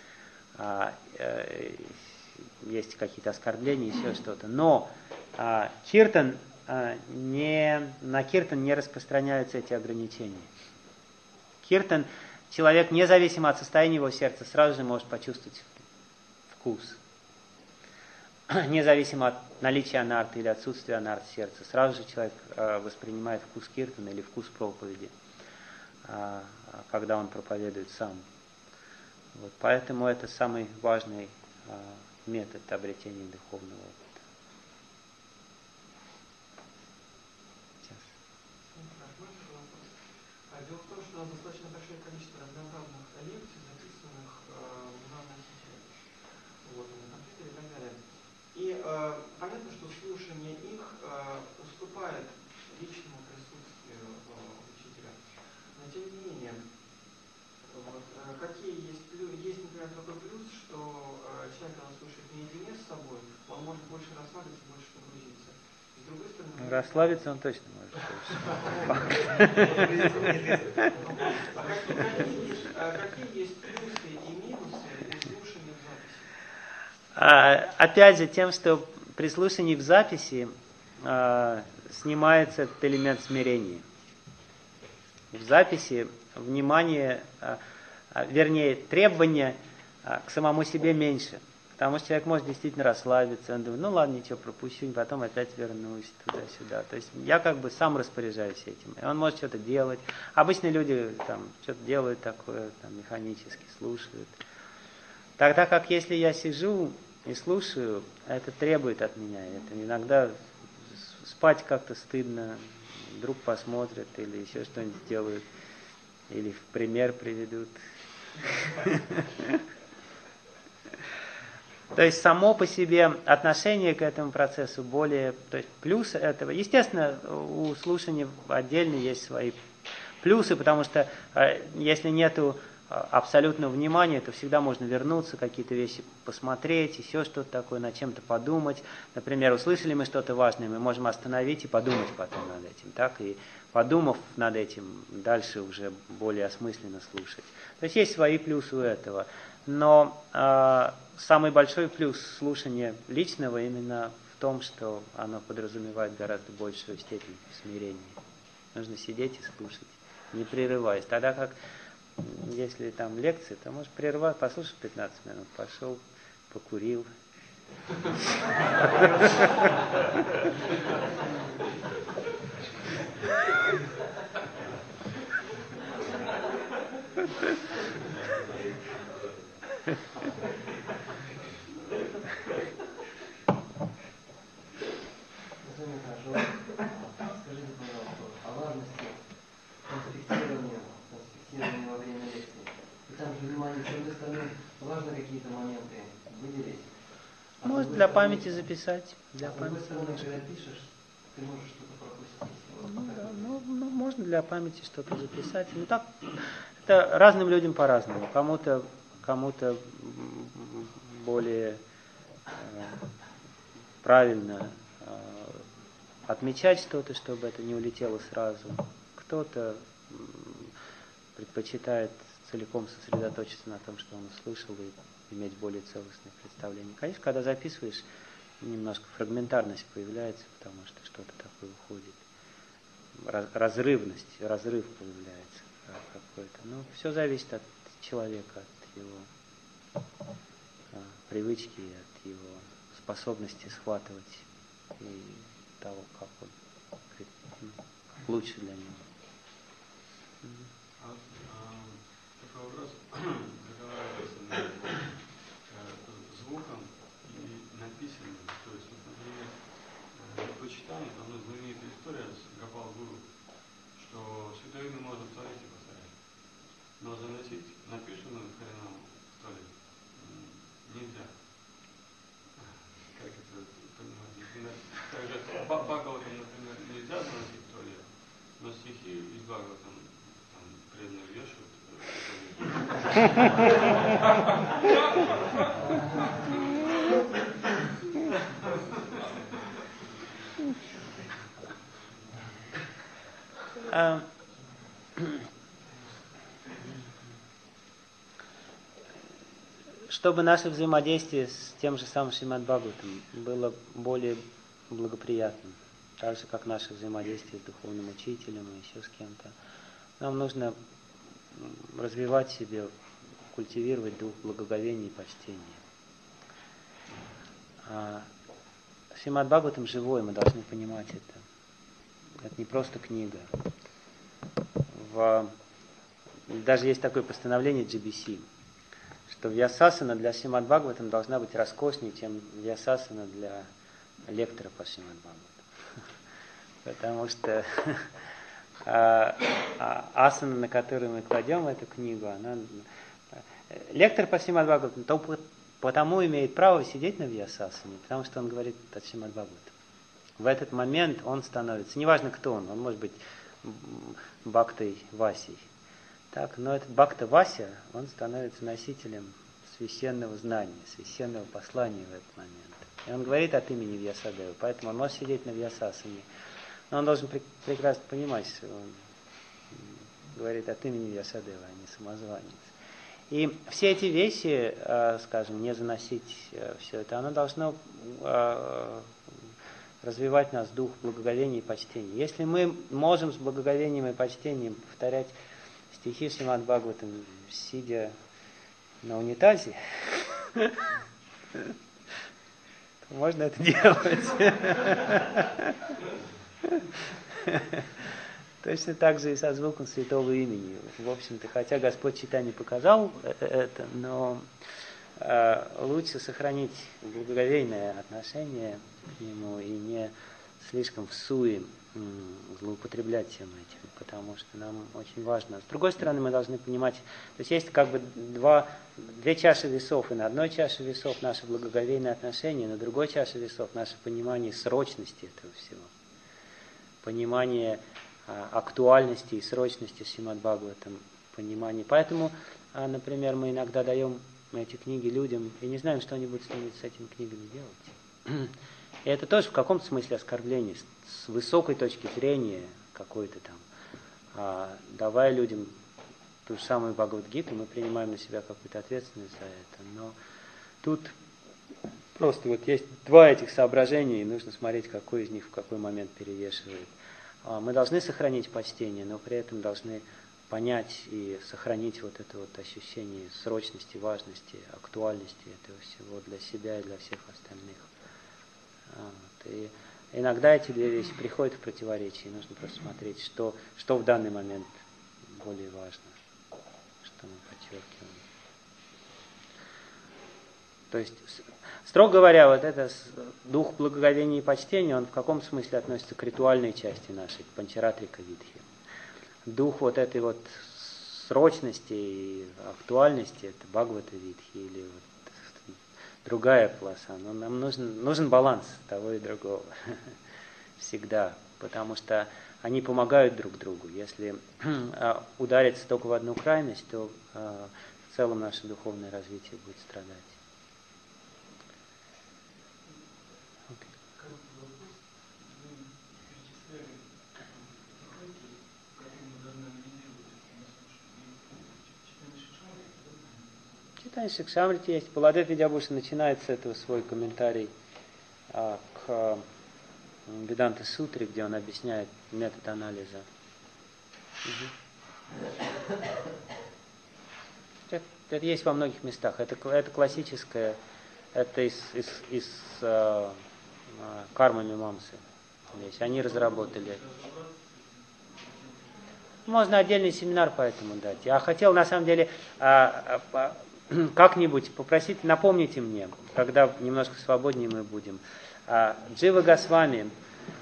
Есть какие-то оскорбления, еще что-то. Но на киртан не распространяются эти ограничения. Киртан человек, независимо от состояния его сердца, сразу же может почувствовать вкус. Независимо от наличия анарты или отсутствия анарты в сердце, сразу же человек воспринимает вкус киртана или вкус проповеди, когда он проповедует сам. Вот, поэтому это самый важный метод обретения духовного опыта. Сейчас. Дело в том, что у нас достаточно большое количество разнообразных лекций, записанных на носителе, вот, на компьютере и так далее. И понятно, что слушание их уступает личному присутствию учителя. Но тем не менее, вот, какие есть например, такой плюс, что человек, когда слушает наедине с собой, он может больше расслабиться, больше погрузиться. С другой стороны... Расслабиться он точно может. Какие есть плюсы и минусы при слушании в записи? Опять же, тем, что при слушании в записи снимается этот элемент смирения. В записи внимание, вернее, требования к самому себе меньше. Потому что человек может действительно расслабиться, он думает, ну ладно, ничего, пропущу, потом опять вернусь туда-сюда. То есть я как бы сам распоряжаюсь этим. И он может что-то делать. Обычно люди там что-то делают такое, там, механически слушают. Тогда как если я сижу и слушаю, это требует от меня. Это иногда спать как-то стыдно, вдруг посмотрят или еще что-нибудь сделают, или в пример приведут. То есть само по себе отношение к этому процессу более... То есть плюс этого... Естественно, у слушания отдельно есть свои плюсы, потому что если нету абсолютного внимания, то всегда можно вернуться, какие-то вещи посмотреть, еще что-то такое, над чем-то подумать. Например, услышали мы что-то важное, мы можем остановить и подумать потом над этим. Так? И подумав над этим, дальше уже более осмысленно слушать. То есть есть свои плюсы у этого. Но самый большой плюс слушания личного именно в том, что оно подразумевает гораздо большую степень смирения. Нужно сидеть и слушать, не прерываясь. Тогда как, если там лекции, то можешь прервать, послушать 15 минут, пошел, покурил. Скажите, пожалуйста, о важности конспектирования во время лекции. И там же внимание, с одной стороны, важно какие-то моменты выделить. Может, для памяти записать. Для с другой памяти стороны, немножко. когда пишешь, ты можешь что-то пропустить. Ну, да, ну, можно для памяти что-то записать. Ну так, это разным людям по-разному. Кому-то более правильно отмечать что-то, чтобы это не улетело сразу. Кто-то предпочитает целиком сосредоточиться на том, что он услышал, и иметь более целостное представление. Конечно, когда записываешь, немножко фрагментарность появляется, потому что что-то такое уходит. Разрыв появляется какой-то. Ну, все зависит от человека, от его привычки, от его способности схватывать и того, как он лучше для него. Такой вопрос, разговаривается звуком и написанным. То есть, например, по читанию, там знаменитая история с Гопал Гуру, что святое имя можно в туалете повторять, но заносить написанную Харинаму в туалет нельзя. Как это понимать? Также Бхагаватам, например, нельзя заносить в туалет, но стихи из Бхагаватам там преданные вешают. Чтобы наше взаимодействие с тем же самым Шримад Бхагаватом было более благоприятным, так же, как наше взаимодействие с духовным учителем и еще с кем-то, нам нужно развивать в себе, культивировать дух благоговения и почтения. Шримад Бхагаватам живой, мы должны понимать это. Это не просто книга. Даже есть такое постановление GBC, что Вьясасана для Шримад Бхагаватам должна быть роскошнее, чем Вьясасана для лектора по Шримад Бхагаватам. Потому что асана, на которую мы кладем эту книгу, лектор по Шримад Бхагаватам потому имеет право сидеть на Вьясасане, потому что он говорит от Шримад Бхагаватам. В этот момент он становится, неважно кто он может быть Бхактой Васей. Так, но этот Бхакта Вася, он становится носителем священного знания, священного послания в этот момент. И он говорит от имени Вьясадева, поэтому он может сидеть на Вьясасане. Но он должен прекрасно понимать, что он говорит от имени Вьясадева, а не самозванец. И все эти вещи, скажем, не заносить все это, оно должно развивать в нас дух благоговения и почтения. Если мы можем с благоговением и почтением повторять стихи Шримад Бхагаватам, сидя на унитазе, то можно это делать. Точно так же и со звуком святого имени. В общем-то, хотя Господь Чайтанья показал это, но лучше сохранить благоговейное отношение к Нему и не слишком в суе злоупотреблять всем этим, потому что нам очень важно. С другой стороны, мы должны понимать, то есть как бы две чаши весов, и на одной чаше весов наше благоговейное отношение, на другой чаше весов наше понимание срочности этого всего, понимание актуальности и срочности Шримад Бхагаватам, понимание. Поэтому, например, мы иногда даем эти книги людям и не знаем, что они будут с этими книгами делать. И это тоже в каком-то смысле оскорбление, с высокой точки зрения какой-то там. Давая людям ту же самую Бхагавад-гиту, мы принимаем на себя какую-то ответственность за это. Но тут просто вот есть два этих соображения, и нужно смотреть, какой из них в какой момент перевешивает. Мы должны сохранить почтение, но при этом должны понять и сохранить вот это вот ощущение срочности, важности, актуальности этого всего для себя и для всех остальных. И иногда эти две вещи приходят в противоречие, нужно просто смотреть, что в данный момент более важно, что мы подчеркиваем. То есть, строго говоря, вот это дух благоговения и почтения, он в каком смысле относится к ритуальной части нашей, к Панчаратрика Видхи. Дух вот этой вот срочности и актуальности, это Бхагавата Видхи или вот другая полоса. Но нам нужен баланс того и другого всегда, потому что они помогают друг другу. Если удариться только в одну крайность, то в целом наше духовное развитие будет страдать. Читание Шикшамрити есть. Баладев Видябуша начинает с этого свой комментарий к Веданта Сутре, где он объясняет метод анализа. Это есть во многих местах. Это классическое, это из кармы Мимамсы. Они разработали. Можно отдельный семинар по этому дать. Я хотел, на самом деле, как-нибудь попросить, напомните мне, когда немножко свободнее мы будем. Джива Госвами,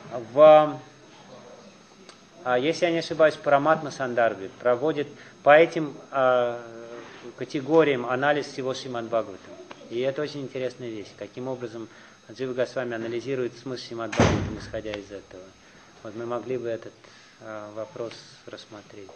если я не ошибаюсь, Параматма Сандарбе проводит по этим категориям анализ всего Шримад Бхагаватам. И это очень интересная вещь, каким образом Джива Госвами анализирует смысл Шримад Бхагаватам, исходя из этого. Вот мы могли бы этот вопрос рассмотреть.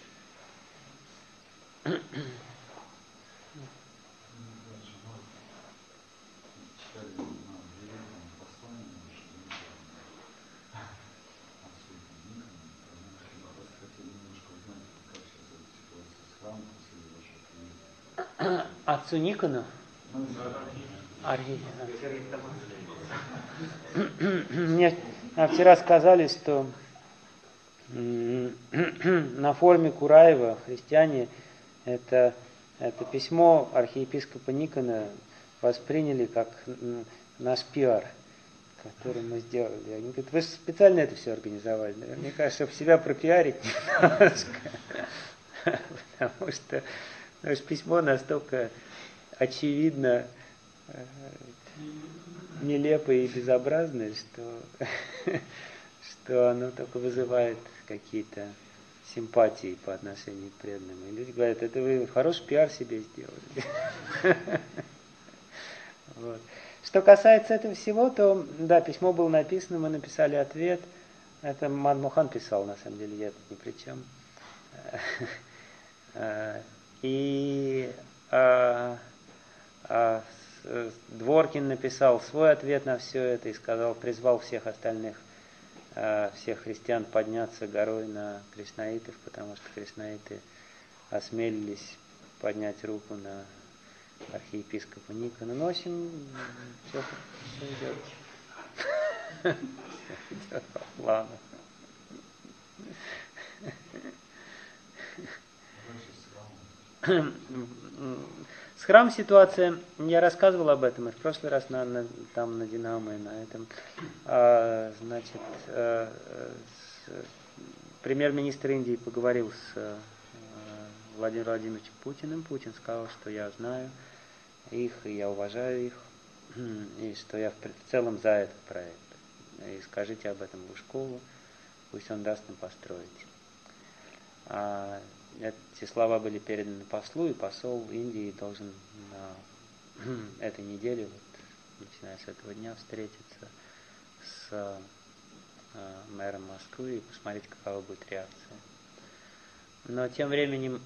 Отцу Никону? Мне вчера сказали, что На форуме Кураева христиане это письмо архиепископа Никона восприняли как наш пиар, который мы сделали. Они говорят, вы же специально это все организовали. Мне кажется, чтобы себя пропиарить немножко. Потому что письмо настолько очевидно нелепое и безобразное, что оно только вызывает какие-то симпатии по отношению к преданным. И люди говорят, это вы хороший пиар себе сделали. Вот. Что касается этого всего, то да, письмо было написано, мы написали ответ. Это Мадмохан писал, на самом деле, я тут ни при чем. И Дворкин написал свой ответ на все это и сказал, призвал всех остальных, всех христиан подняться горой на кришнаитов, потому что кришнаиты осмелились поднять руку на архиепископа Никона. Ну, в общем, все идет. Ладно. С храмом ситуация, я рассказывал об этом и в прошлый раз там на Динамо и на этом. Премьер-министр Индии поговорил с Владимиром Владимировичем Путиным. Путин сказал, что я знаю их, и я уважаю их, и что я в целом за этот проект. И скажите об этом в школу, пусть он даст нам построить. Эти слова были переданы послу, и посол Индии должен на этой неделе, начиная с этого дня, встретиться с мэром Москвы и посмотреть, какова будет реакция. Но тем временем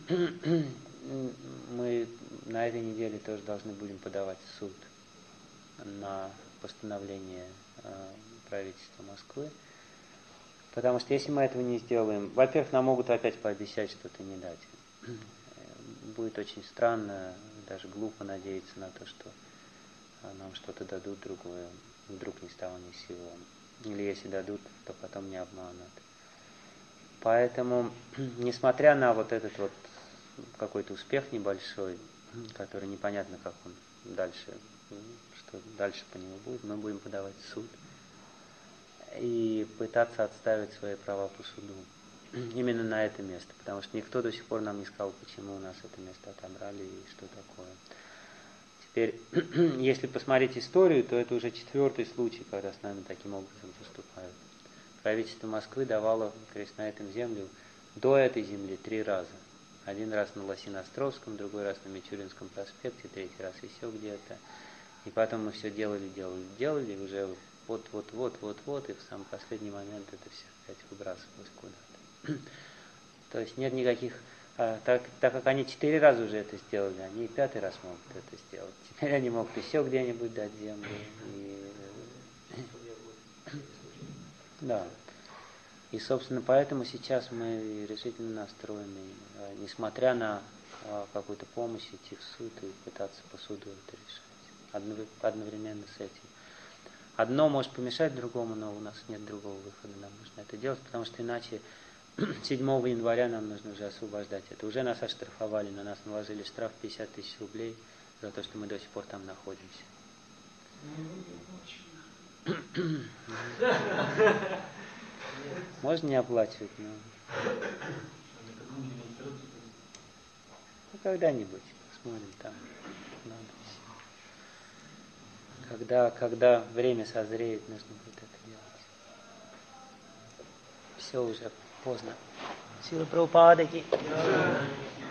мы на этой неделе тоже должны будем подавать в суд на постановление правительства Москвы. Потому что если мы этого не сделаем, во-первых, нам могут опять пообещать что-то не дать. Будет очень странно, даже глупо надеяться на то, что нам что-то дадут другое, вдруг ни с того ни с сего. Или если дадут, то потом не обманут. Поэтому, несмотря на вот этот вот какой-то успех небольшой, который непонятно, как он дальше, что дальше по нему будет, мы будем подавать в суд и пытаться отстаивать свои права по суду. Именно на это место, потому что никто до сих пор нам не сказал, почему у нас это место отобрали и что такое. Теперь, если посмотреть историю, то это уже 4-й случай, когда с нами таким образом поступают. Правительство Москвы давало кришнаитам землю до этой земли 3 раза. 1 раз на Лосиноостровском, другой раз на Мичуринском проспекте, 3-й раз еще где-то. И потом мы все делали, и уже вот, и в самый последний момент это все опять выбрасывалось куда-то. То есть нет никаких... Так как они 4 раза уже это сделали, они и 5-й раз могут это сделать. Теперь они могут еще где-нибудь дать землю. Да. И, собственно, поэтому сейчас мы решительно настроены, несмотря на какую-то помощь, идти в суд и пытаться по суду это решать. Одновременно с этим. Одно может помешать другому, но у нас нет другого выхода, нам нужно это делать, потому что иначе 7 января нам нужно уже освобождать это. Уже нас оштрафовали, на нас наложили штраф 50 000 рублей за то, что мы до сих пор там находимся. Можно не оплачивать, но... Ну, когда-нибудь посмотрим там. Когда время созреет, нужно будет это делать. Все уже поздно. Сила Прабхупады ки.